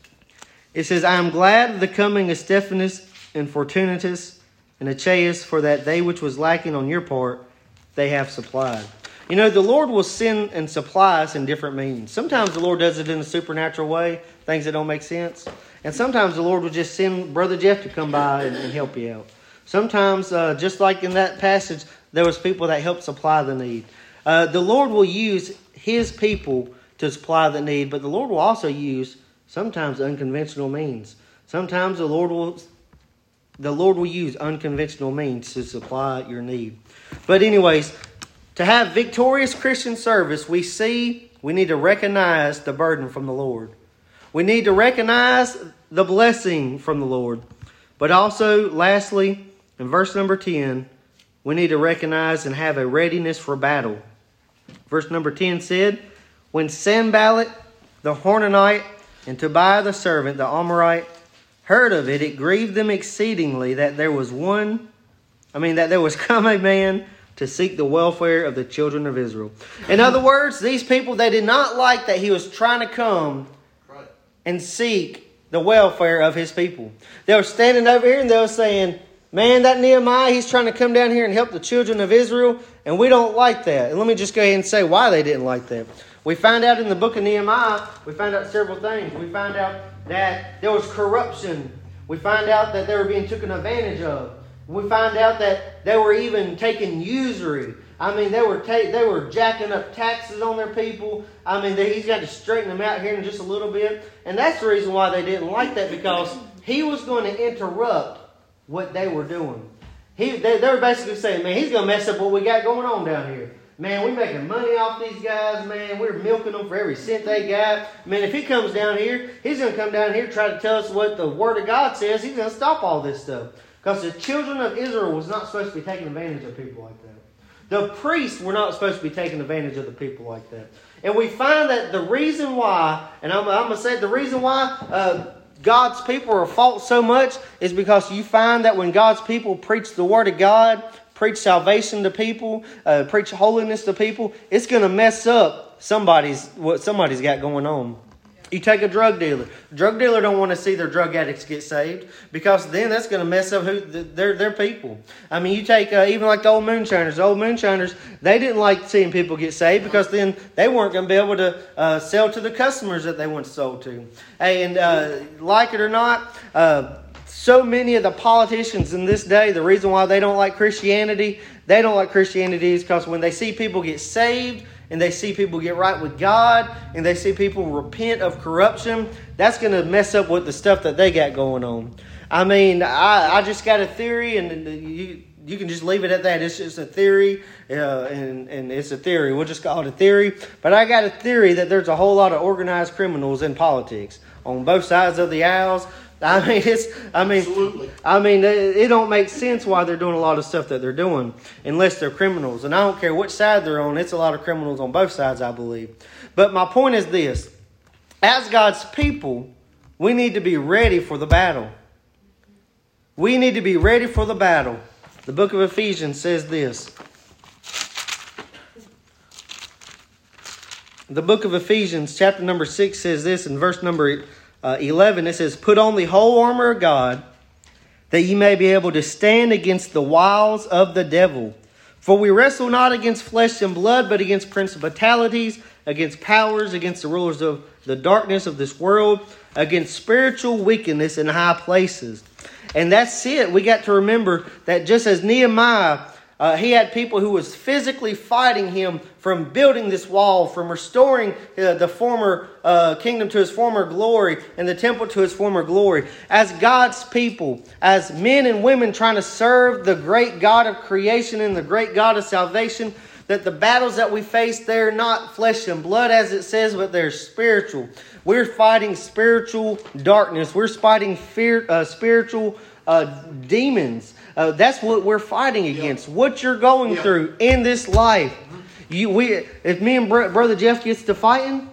It says, I am glad of the coming of Stephanus and Fortunatus and Achaeus, for that they which was lacking on your part, they have supplied. You know, the Lord will send and supply us in different means. Sometimes the Lord does it in a supernatural way, things that don't make sense. And sometimes the Lord will just send Brother Jeff to come by and, and help you out. Sometimes, uh, just like in that passage, there was people that helped supply the need. Uh, the Lord will use His people to supply the need, but the Lord will also use sometimes unconventional means. Sometimes the Lord will the Lord will use unconventional means to supply your need. But anyways, to have victorious Christian service, we see we need to recognize the burden from the Lord. We need to recognize the blessing from the Lord. But also, lastly, in verse number ten, we need to recognize and have a readiness for battle. Verse number ten said, when Sanballat the Horonite and Tobiah the servant, the Amorite, heard of it, it grieved them exceedingly that there was one, I mean, that there was come a man to seek the welfare of the children of Israel. In other words, these people, they did not like that he was trying to come Right. and seek the welfare of his people. They were standing over here and they were saying, man, that Nehemiah, he's trying to come down here and help the children of Israel, and we don't like that. And let me just go ahead and say why they didn't like that. We found out in the book of Nehemiah, we found out several things. We found out that there was corruption. We found out that they were being taken advantage of. We found out that they were even taking usury. I mean, they were ta- they were jacking up taxes on their people. I mean, they, he's got to straighten them out here in just a little bit. And that's the reason why they didn't like that, because he was going to interrupt what they were doing. He, they, they were basically saying, man, he's going to mess up what we got going on down here. Man, we making money off these guys, man. We're milking them for every cent they got. Man, if he comes down here, he's going to come down here and try to tell us what the Word of God says. He's going to stop all this stuff. Because the children of Israel was not supposed to be taking advantage of people like that. The priests were not supposed to be taking advantage of the people like that. And we find that the reason why, and I'm, I'm going to say the reason why uh, God's people are fought so much is because you find that when God's people preach the Word of God, preach salvation to people, uh, preach holiness to people, it's going to mess up somebody's what somebody's got going on. You take a drug dealer. Drug dealer don't want to see their drug addicts get saved because then that's going to mess up who their their people. I mean, you take uh, even like the old moonshiners. The old moonshiners, they didn't like seeing people get saved because then they weren't going to be able to uh, sell to the customers that they once sold to. And uh, like it or not, uh, so many of the politicians in this day, the reason why they don't like Christianity, they don't like Christianity is because when they see people get saved, and they see people get right with God, and they see people repent of corruption, that's going to mess up with the stuff that they got going on. I mean, I, I just got a theory, and you you can just leave it at that. It's just a theory, uh, and, and it's a theory. We'll just call it a theory. But I got a theory that there's a whole lot of organized criminals in politics on both sides of the aisles. I mean, it's. I mean, Absolutely. I mean, it, it don't make sense why they're doing a lot of stuff that they're doing, unless they're criminals. And I don't care which side they're on. It's a lot of criminals on both sides, I believe. But my point is this: as God's people, we need to be ready for the battle. We need to be ready for the battle. The book of Ephesians says this. The book of Ephesians, chapter number six, says this in verse number Uh, eleven, it says, "Put on the whole armor of God, that ye may be able to stand against the wiles of the devil. For we wrestle not against flesh and blood, but against principalities, against powers, against the rulers of the darkness of this world, against spiritual wickedness in high places." And that's it. We got to remember that just as Nehemiah, Uh, he had people who was physically fighting him from building this wall, from restoring uh, the former uh, kingdom to his former glory and the temple to his former glory. As God's people, as men and women trying to serve the great God of creation and the great God of salvation, that the battles that we face, they're not flesh and blood as it says, but they're spiritual. We're fighting spiritual darkness. We're fighting fear, uh, spiritual uh, demons. Uh, that's what we're fighting against. Yeah. What you're going yeah. through in this life. You, we, if me and Br- Brother Jeff gets to fighting,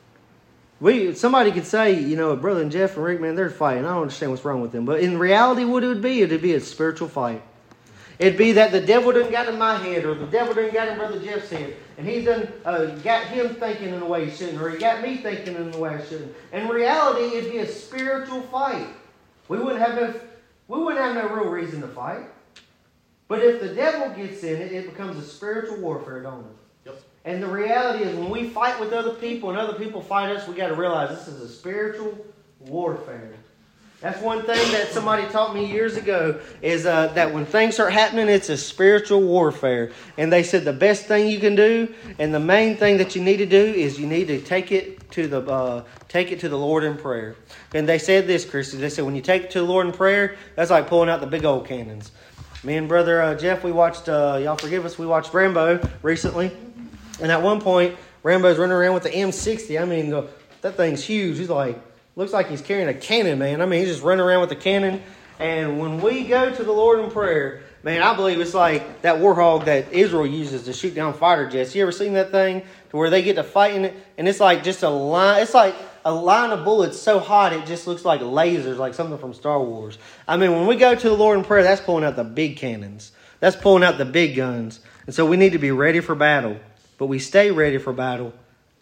we somebody could say, you know, Brother and Jeff and Rick, man, they're fighting. I don't understand what's wrong with them. But in reality, what it would be, it'd be a spiritual fight. It'd be that the devil done got in my head, or the devil done got in Brother Jeff's head, and he's done uh, got him thinking in a way he shouldn't, or he got me thinking in a way I shouldn't. In reality, it'd be a spiritual fight. We wouldn't have no, we wouldn't have no real reason to fight. But if the devil gets in it, it becomes a spiritual warfare, don't it? Yep. And the reality is, when we fight with other people and other people fight us, we got to realize this is a spiritual warfare. That's one thing that somebody taught me years ago, is uh, that when things start happening, it's a spiritual warfare. And they said the best thing you can do, and the main thing that you need to do, is you need to take it to the uh, take it to the Lord in prayer. And they said this, Christy. They said when you take it to the Lord in prayer, that's like pulling out the big old cannons. Me and Brother uh, Jeff, we watched, uh, y'all forgive us, we watched Rambo recently. And at one point, Rambo's running around with the M sixty. I mean, the, that thing's huge. He's like, looks like he's carrying a cannon, man. I mean, he's just running around with a cannon. And when we go to the Lord in prayer, man, I believe it's like that Warthog that Israel uses to shoot down fighter jets. You ever seen that thing to where they get to fighting it? And it's like just a line. It's like a line of bullets so hot it just looks like lasers, like something from Star Wars. I mean, when we go to the Lord in prayer, that's pulling out the big cannons. That's pulling out the big guns. And so we need to be ready for battle. But we stay ready for battle,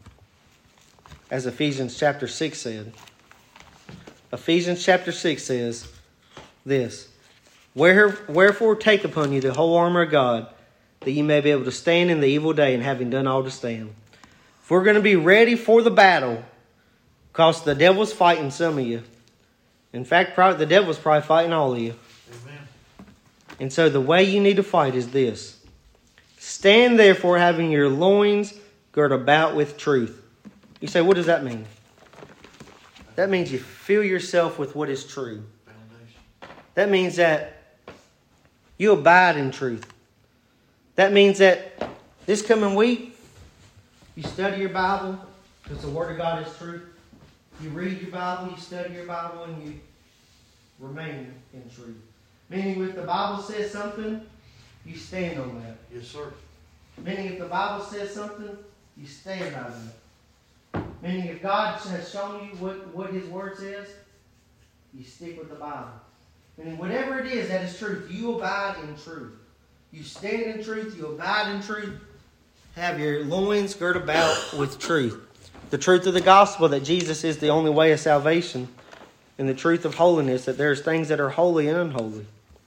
as Ephesians chapter six said. Ephesians chapter six says this: Wherefore take upon you the whole armor of God, that ye may be able to stand in the evil day, and having done all to stand. If we're going to be ready for the battle, because the devil's fighting some of you. In fact, probably, the devil's probably fighting all of you. Amen. And so the way you need to fight is this: stand therefore, having your loins girt about with truth. You say, what does that mean? That means you fill yourself with what is true. That means that you abide in truth. That means that this coming week, you study your Bible because the Word of God is truth. You read your Bible, you study your Bible, and you remain in truth. Meaning if the Bible says something, you stand on that. Yes, sir. Meaning if the Bible says something, you stand on it. Meaning if God has shown you what, what His Word says, you stick with the Bible. Meaning whatever it is that is truth, you abide in truth. You stand in truth, you abide in truth. Have your loins girt about with truth. The truth of the gospel that Jesus is the only way of salvation. And the truth of holiness, that there's things that are holy and unholy.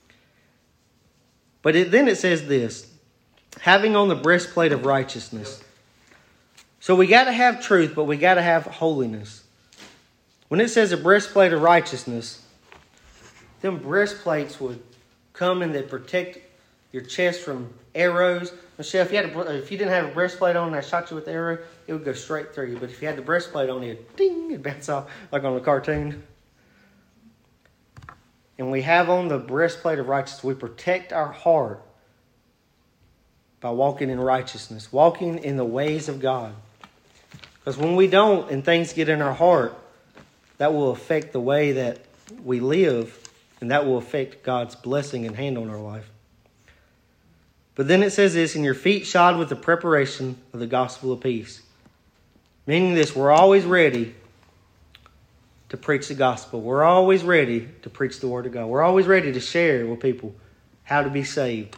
But it, then it says this, having on the breastplate of righteousness. So we got to have truth, but we got to have holiness. When it says a breastplate of righteousness, them breastplates would come and they protect your chest from arrows. Michelle, if you, had a, if you didn't have a breastplate on and I shot you with the arrow, it would go straight through you. But if you had the breastplate on, it'd ding, it'd bounce off like on a cartoon. And we have on the breastplate of righteousness. We protect our heart by walking in righteousness, walking in the ways of God. Because when we don't and things get in our heart, that will affect the way that we live, and that will affect God's blessing and hand on our life. But then it says this, and your feet shod with the preparation of the gospel of peace. Meaning this, we're always ready to preach the gospel. We're always ready to preach the word of God. We're always ready to share with people how to be saved.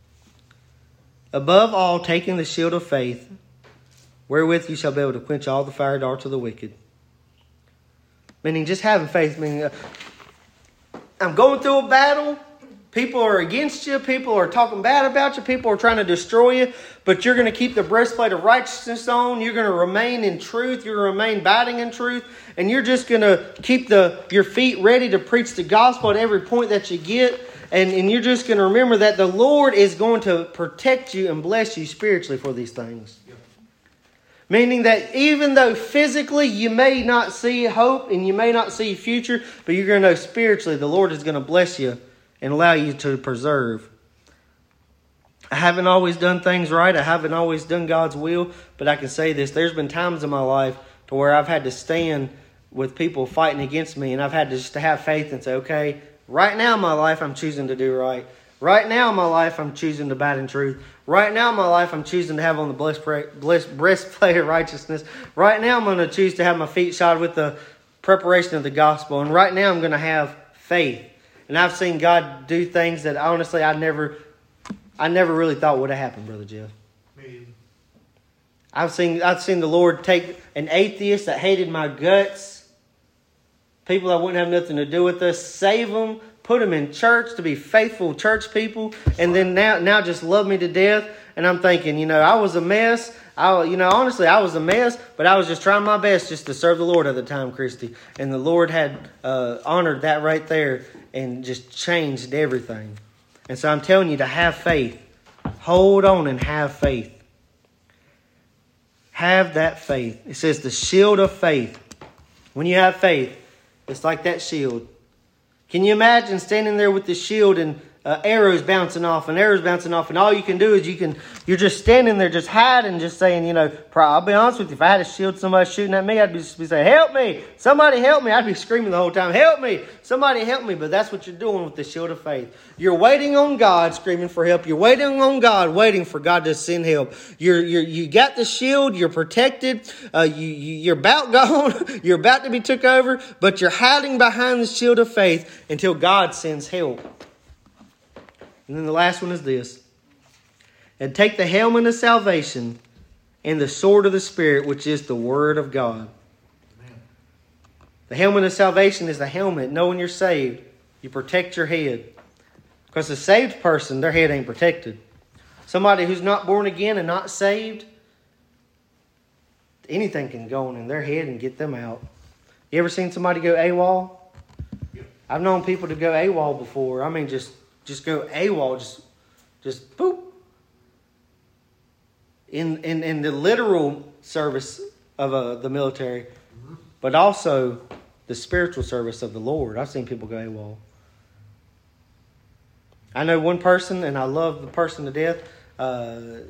Above all, taking the shield of faith, wherewith you shall be able to quench all the fire darts of the wicked. Meaning just having faith, meaning uh, I'm going through a battle. People are against you. People are talking bad about you. People are trying to destroy you. But you're going to keep the breastplate of righteousness on. You're going to remain in truth. You're going to remain abiding in truth. And you're just going to keep the your feet ready to preach the gospel at every point that you get. And, and you're just going to remember that the Lord is going to protect you and bless you spiritually for these things. Yep. Meaning that even though physically you may not see hope and you may not see future, but you're going to know spiritually the Lord is going to bless you and allow you to preserve. I haven't always done things right. I haven't always done God's will. But I can say this. There's been times in my life to where I've had to stand with people fighting against me. And I've had to just to have faith and say, okay, right now in my life I'm choosing to do right. Right now in my life I'm choosing to abide in truth. Right now in my life I'm choosing to have on the blessed, blessed breastplate of righteousness. Right now I'm going to choose to have my feet shod with the preparation of the gospel. And right now I'm going to have faith. And I've seen God do things that honestly I never, I never really thought would have happened, Brother Jeff. Me. I've seen, I've seen the Lord take an atheist that hated my guts, people that wouldn't have nothing to do with us, save them, put them in church to be faithful church people, and then now, now just love me to death. And I'm thinking, you know, I was a mess. I, you know, honestly, I was a mess, but I was just trying my best just to serve the Lord at the time, Christy. And the Lord had uh, honored that right there and just changed everything. And so I'm telling you to have faith. Hold on and have faith. Have that faith. It says the shield of faith. When you have faith, it's like that shield. Can you imagine standing there with the shield and Uh, arrows bouncing off and arrows bouncing off, and all you can do is you can, you're just standing there just hiding, just saying, you know, I'll be honest with you, if I had a shield, somebody shooting at me, I'd be, just be saying, help me, somebody help me. I'd be screaming the whole time, help me, somebody help me. But that's what you're doing with the shield of faith. You're waiting on God, screaming for help. You're waiting on God, waiting for God to send help. You're, you're, you got the shield, you're protected, uh, you, you, you're about gone, you're about to be took over, but you're hiding behind the shield of faith until God sends help. And then the last one is this. And take the helmet of salvation and the sword of the Spirit, which is the word of God. Amen. The helmet of salvation is the helmet. Knowing you're saved, you protect your head. Because a saved person, their head ain't protected. Somebody who's not born again and not saved, anything can go on in their head and get them out. You ever seen somebody go AWOL? Yep. I've known people to go AWOL before. I mean, just... Just go AWOL, just, just boop. In, in, in the literal service of uh, the military, mm-hmm. but also the spiritual service of the Lord. I've seen people go AWOL. I know one person, and I love the person to death. Uh,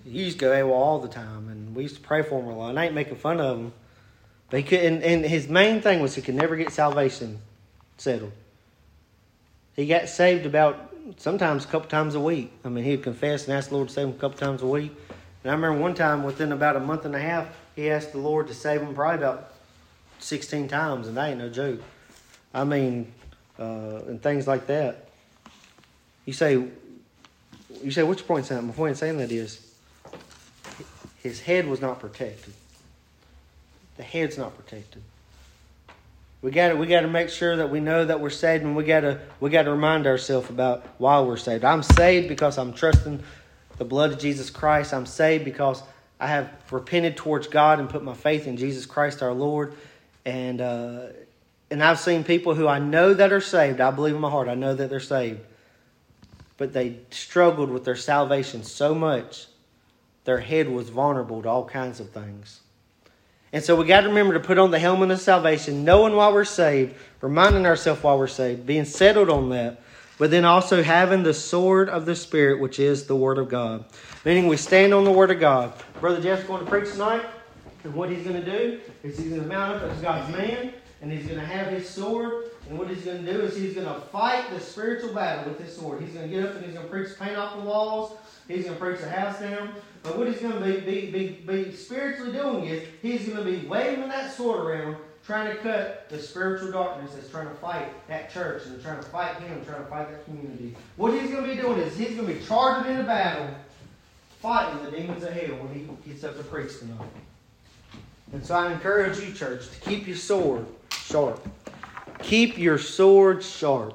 he used to go AWOL all the time, and we used to pray for him a lot. And I ain't making fun of him. But he could, and, and his main thing was he could never get salvation settled. He got saved about, sometimes a couple times a week. I mean, he'd confess and ask the Lord to save him a couple times a week. And I remember one time, within about a month and a half, he asked the Lord to save him probably about sixteen times, and that ain't no joke. I mean, uh, and things like that. You say, you say, what's your point, Sam? My point in saying that is, his head was not protected. The head's not protected. We got to we got to make sure that we know that we're saved, and we got to we got to remind ourselves about why we're saved. I'm saved because I'm trusting the blood of Jesus Christ. I'm saved because I have repented towards God and put my faith in Jesus Christ our Lord. And uh, and I've seen people who I know that are saved. I believe in my heart. I know that they're saved. But they struggled with their salvation so much, their head was vulnerable to all kinds of things. And so we got to remember to put on the helmet of salvation, knowing why we're saved, reminding ourselves why we're saved, being settled on that, but then also having the sword of the Spirit, which is the Word of God. Meaning we stand on the Word of God. Brother Jeff's going to preach tonight, and what he's going to do is he's going to mount up as God's man, and he's going to have his sword, and what he's going to do is he's going to fight the spiritual battle with his sword. He's going to get up and he's going to preach paint off the walls. He's going to preach the house down. But what he's going to be, be, be, be spiritually doing is he's going to be waving that sword around, trying to cut the spiritual darkness that's trying to fight that church and trying to fight him, trying to fight that community. What he's going to be doing is he's going to be charging into battle, fighting the demons of hell when he gets up to preach tonight. And so I encourage you, church, to keep your sword sharp. Keep your sword sharp.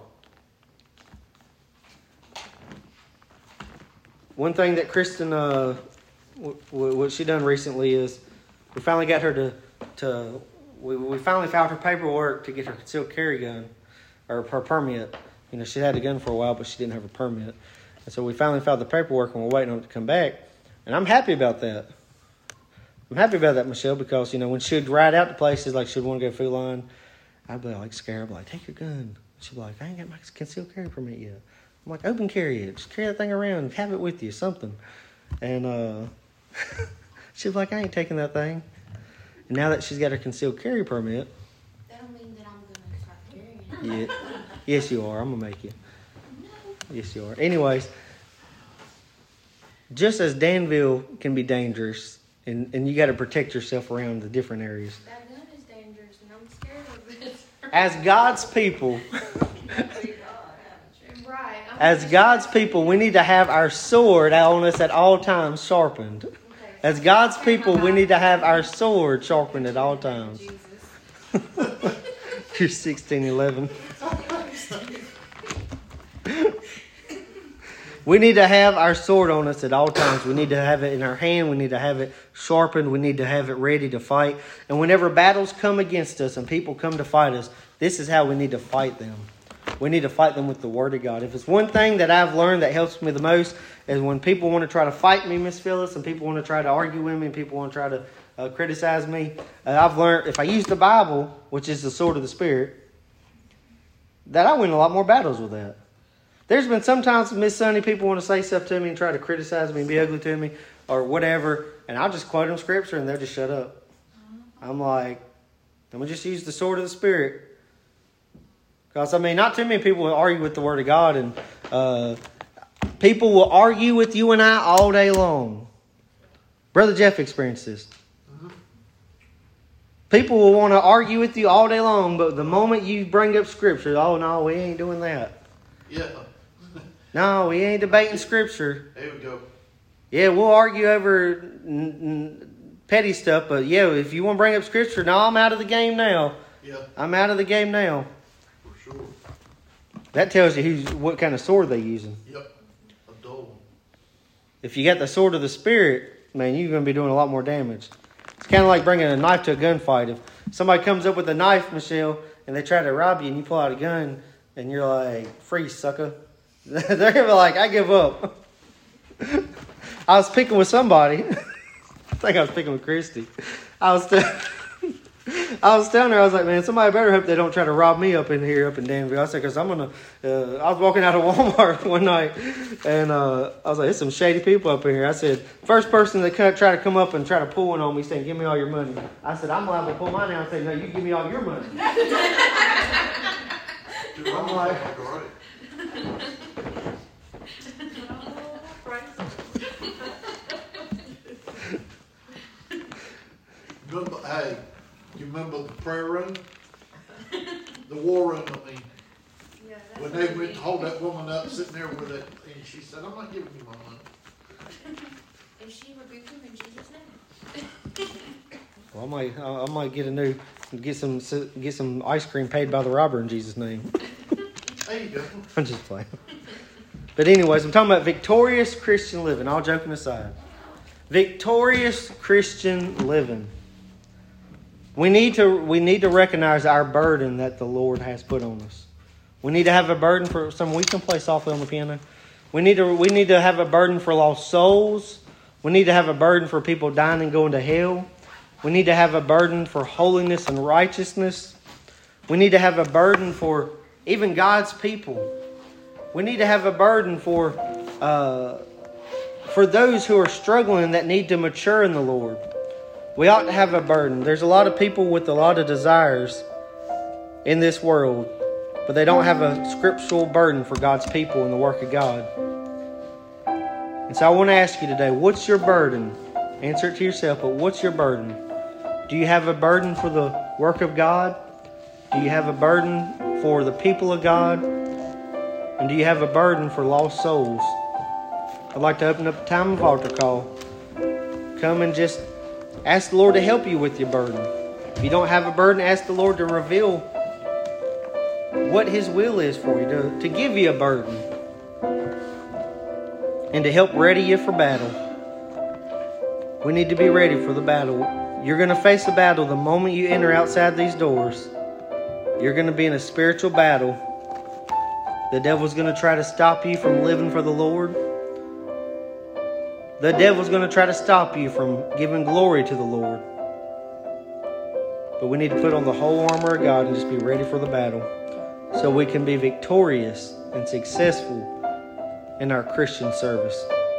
One thing that Kristen, uh, w- w- what she done recently is we finally got her to, to we, we finally filed her paperwork to get her concealed carry gun, or her permit. You know, she had a gun for a while, but she didn't have a permit. And so we finally filed the paperwork, and we're waiting on it to come back. And I'm happy about that. I'm happy about that, Michelle, because, you know, when she'd ride out to places, like she'd want to go Food Line, I'd be like scared. I'd be like, take your gun. She'd be like, I ain't got my concealed carry permit yet. I'm like, open carry it. Just carry that thing around. Have it with you, something. And uh, she'd be like, I ain't taking that thing. And now that she's got her concealed carry permit. That don't mean that I'm going to start carrying it. Yeah, yes, you are. I'm going to make you. Yes, you are. Anyways, just as Danville can be dangerous, and, and you got to protect yourself around the different areas. That gun is dangerous, and I'm scared of it. As God's people... Right. I'm As God's people, we need to have our sword on us at all times sharpened. Okay. As God's people, we need to have our sword sharpened at all times. Jesus. You're sixteen eleven. We need to have our sword on us at all times. We need to have it in our hand. We need to have it sharpened. We need to have it ready to fight. And whenever battles come against us and people come to fight us, this is how we need to fight them. We need to fight them with the Word of God. If it's one thing that I've learned that helps me the most is when people want to try to fight me, Miss Phyllis, and people want to try to argue with me, and people want to try to uh, criticize me, uh, I've learned if I use the Bible, which is the sword of the Spirit, that I win a lot more battles with that. There's been sometimes, Miss Sunny, people want to say stuff to me and try to criticize me and be ugly to me or whatever, and I'll just quote them scripture and they'll just shut up. I'm like, I'm going to just use the sword of the Spirit. Because, I mean, not too many people will argue with the Word of God. And uh, people will argue with you and I all day long. Brother Jeff experienced this. Mm-hmm. People will want to argue with you all day long. But the moment you bring up Scripture, oh, no, we ain't doing that. Yeah. No, we ain't debating Scripture. There we go. Yeah, we'll argue over n- n- petty stuff. But, yeah, if you want to bring up Scripture, no, I'm out of the game now. Yeah. I'm out of the game now. Sure. That tells you who's, what kind of sword they're using. Yep. A dull one. If you got the sword of the Spirit, man, you're going to be doing a lot more damage. It's kind of like bringing a knife to a gunfight. If somebody comes up with a knife, Michelle, and they try to rob you and you pull out a gun and you're like, freeze, sucker. They're going to be like, I give up. I was picking with somebody. I think I was picking with Christy. I was, t- I was telling her, I was like, man, somebody better hope they don't try to rob me up in here, up in Danville. I said, because I'm going to, uh, I was walking out of Walmart one night, and uh, I was like, there's some shady people up in here. I said, first person that try to come up and try to pull one on me saying, give me all your money. I said, I'm liable to pull mine out and say, no, you give me all your money. Dude, I'm like, all right. Remember, hey, you remember the prayer room? The war room, I mean. Yeah, that's When what they it went is. to hold that woman up, sitting there with it, and she said, I'm not giving you my money. And she rebuked him in Jesus' name. Well, I might, I might get a new, get some, get some ice cream paid by the robber in Jesus' name. There you go. I'm just playing. But anyways, I'm talking about victorious Christian living. All joking aside. Victorious Christian living. We need to we need to recognize our burden that the Lord has put on us. We need to have a burden for some. We can play softly on the piano. We need to we need to have a burden for lost souls. We need to have a burden for people dying and going to hell. We need to have a burden for holiness and righteousness. We need to have a burden for even God's people. We need to have a burden for uh, for those who are struggling that need to mature in the Lord. We ought to have a burden. There's a lot of people with a lot of desires in this world, but they don't have a scriptural burden for God's people and the work of God. And so I want to ask you today, what's your burden? Answer it to yourself, but what's your burden? Do you have a burden for the work of God? Do you have a burden for the people of God? And do you have a burden for lost souls? I'd like to open up a time of altar call. Come and just ask the Lord to help you with your burden. If you don't have a burden, ask the Lord to reveal what His will is for you, to, to give you a burden, and to help ready you for battle. We need to be ready for the battle. You're going to face a battle the moment you enter outside these doors. You're going to be in a spiritual battle. The devil's going to try to stop you from living for the Lord. The devil's going to try to stop you from giving glory to the Lord. But we need to put on the whole armor of God and just be ready for the battle so we can be victorious and successful in our Christian service.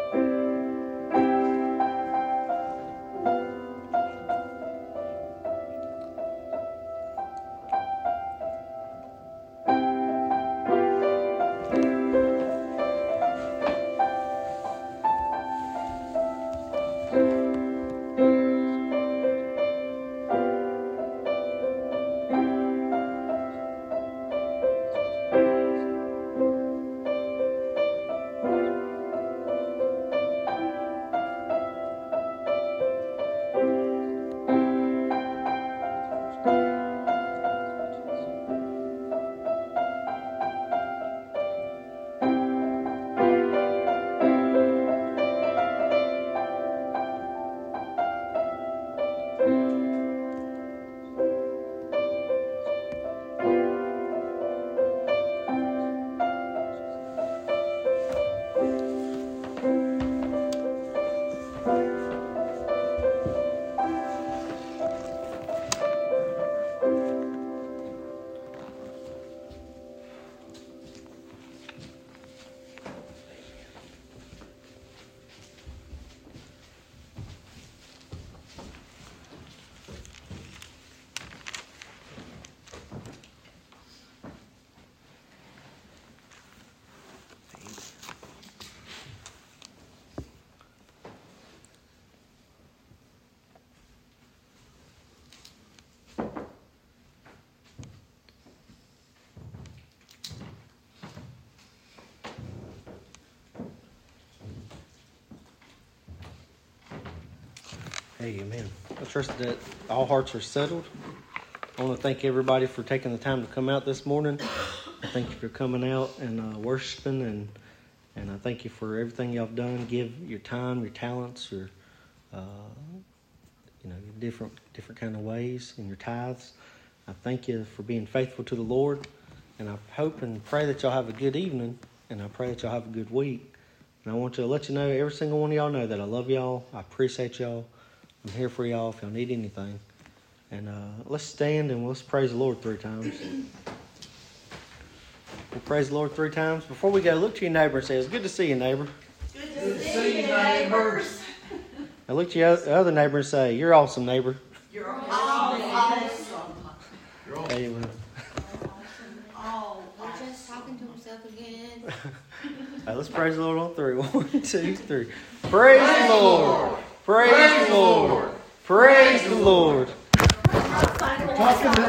Amen. I trust that all hearts are settled. I want to thank everybody for taking the time to come out this morning. I thank you for coming out and uh, worshiping, and and I thank you for everything y'all have done. Give your time, your talents, your uh, you know, different different kind of ways, and your tithes. I thank you for being faithful to the Lord, and I hope and pray that y'all have a good evening, and I pray that y'all have a good week. And I want to let you know, every single one of y'all know that I love y'all. I appreciate y'all. I'm here for y'all if y'all need anything. And uh, let's stand and let's praise the Lord three times. We'll praise the Lord three times. Before we go, look to your neighbor and say, it's good to see you, neighbor. Good to see you, neighbors. Now look to your other neighbor and say, you're awesome, neighbor. You're awesome. You're all Amen. We're just talking to himself again. All right, let's praise the Lord on three. One, two, three. Praise the Lord. Praise the Lord. Praise the Lord. talking to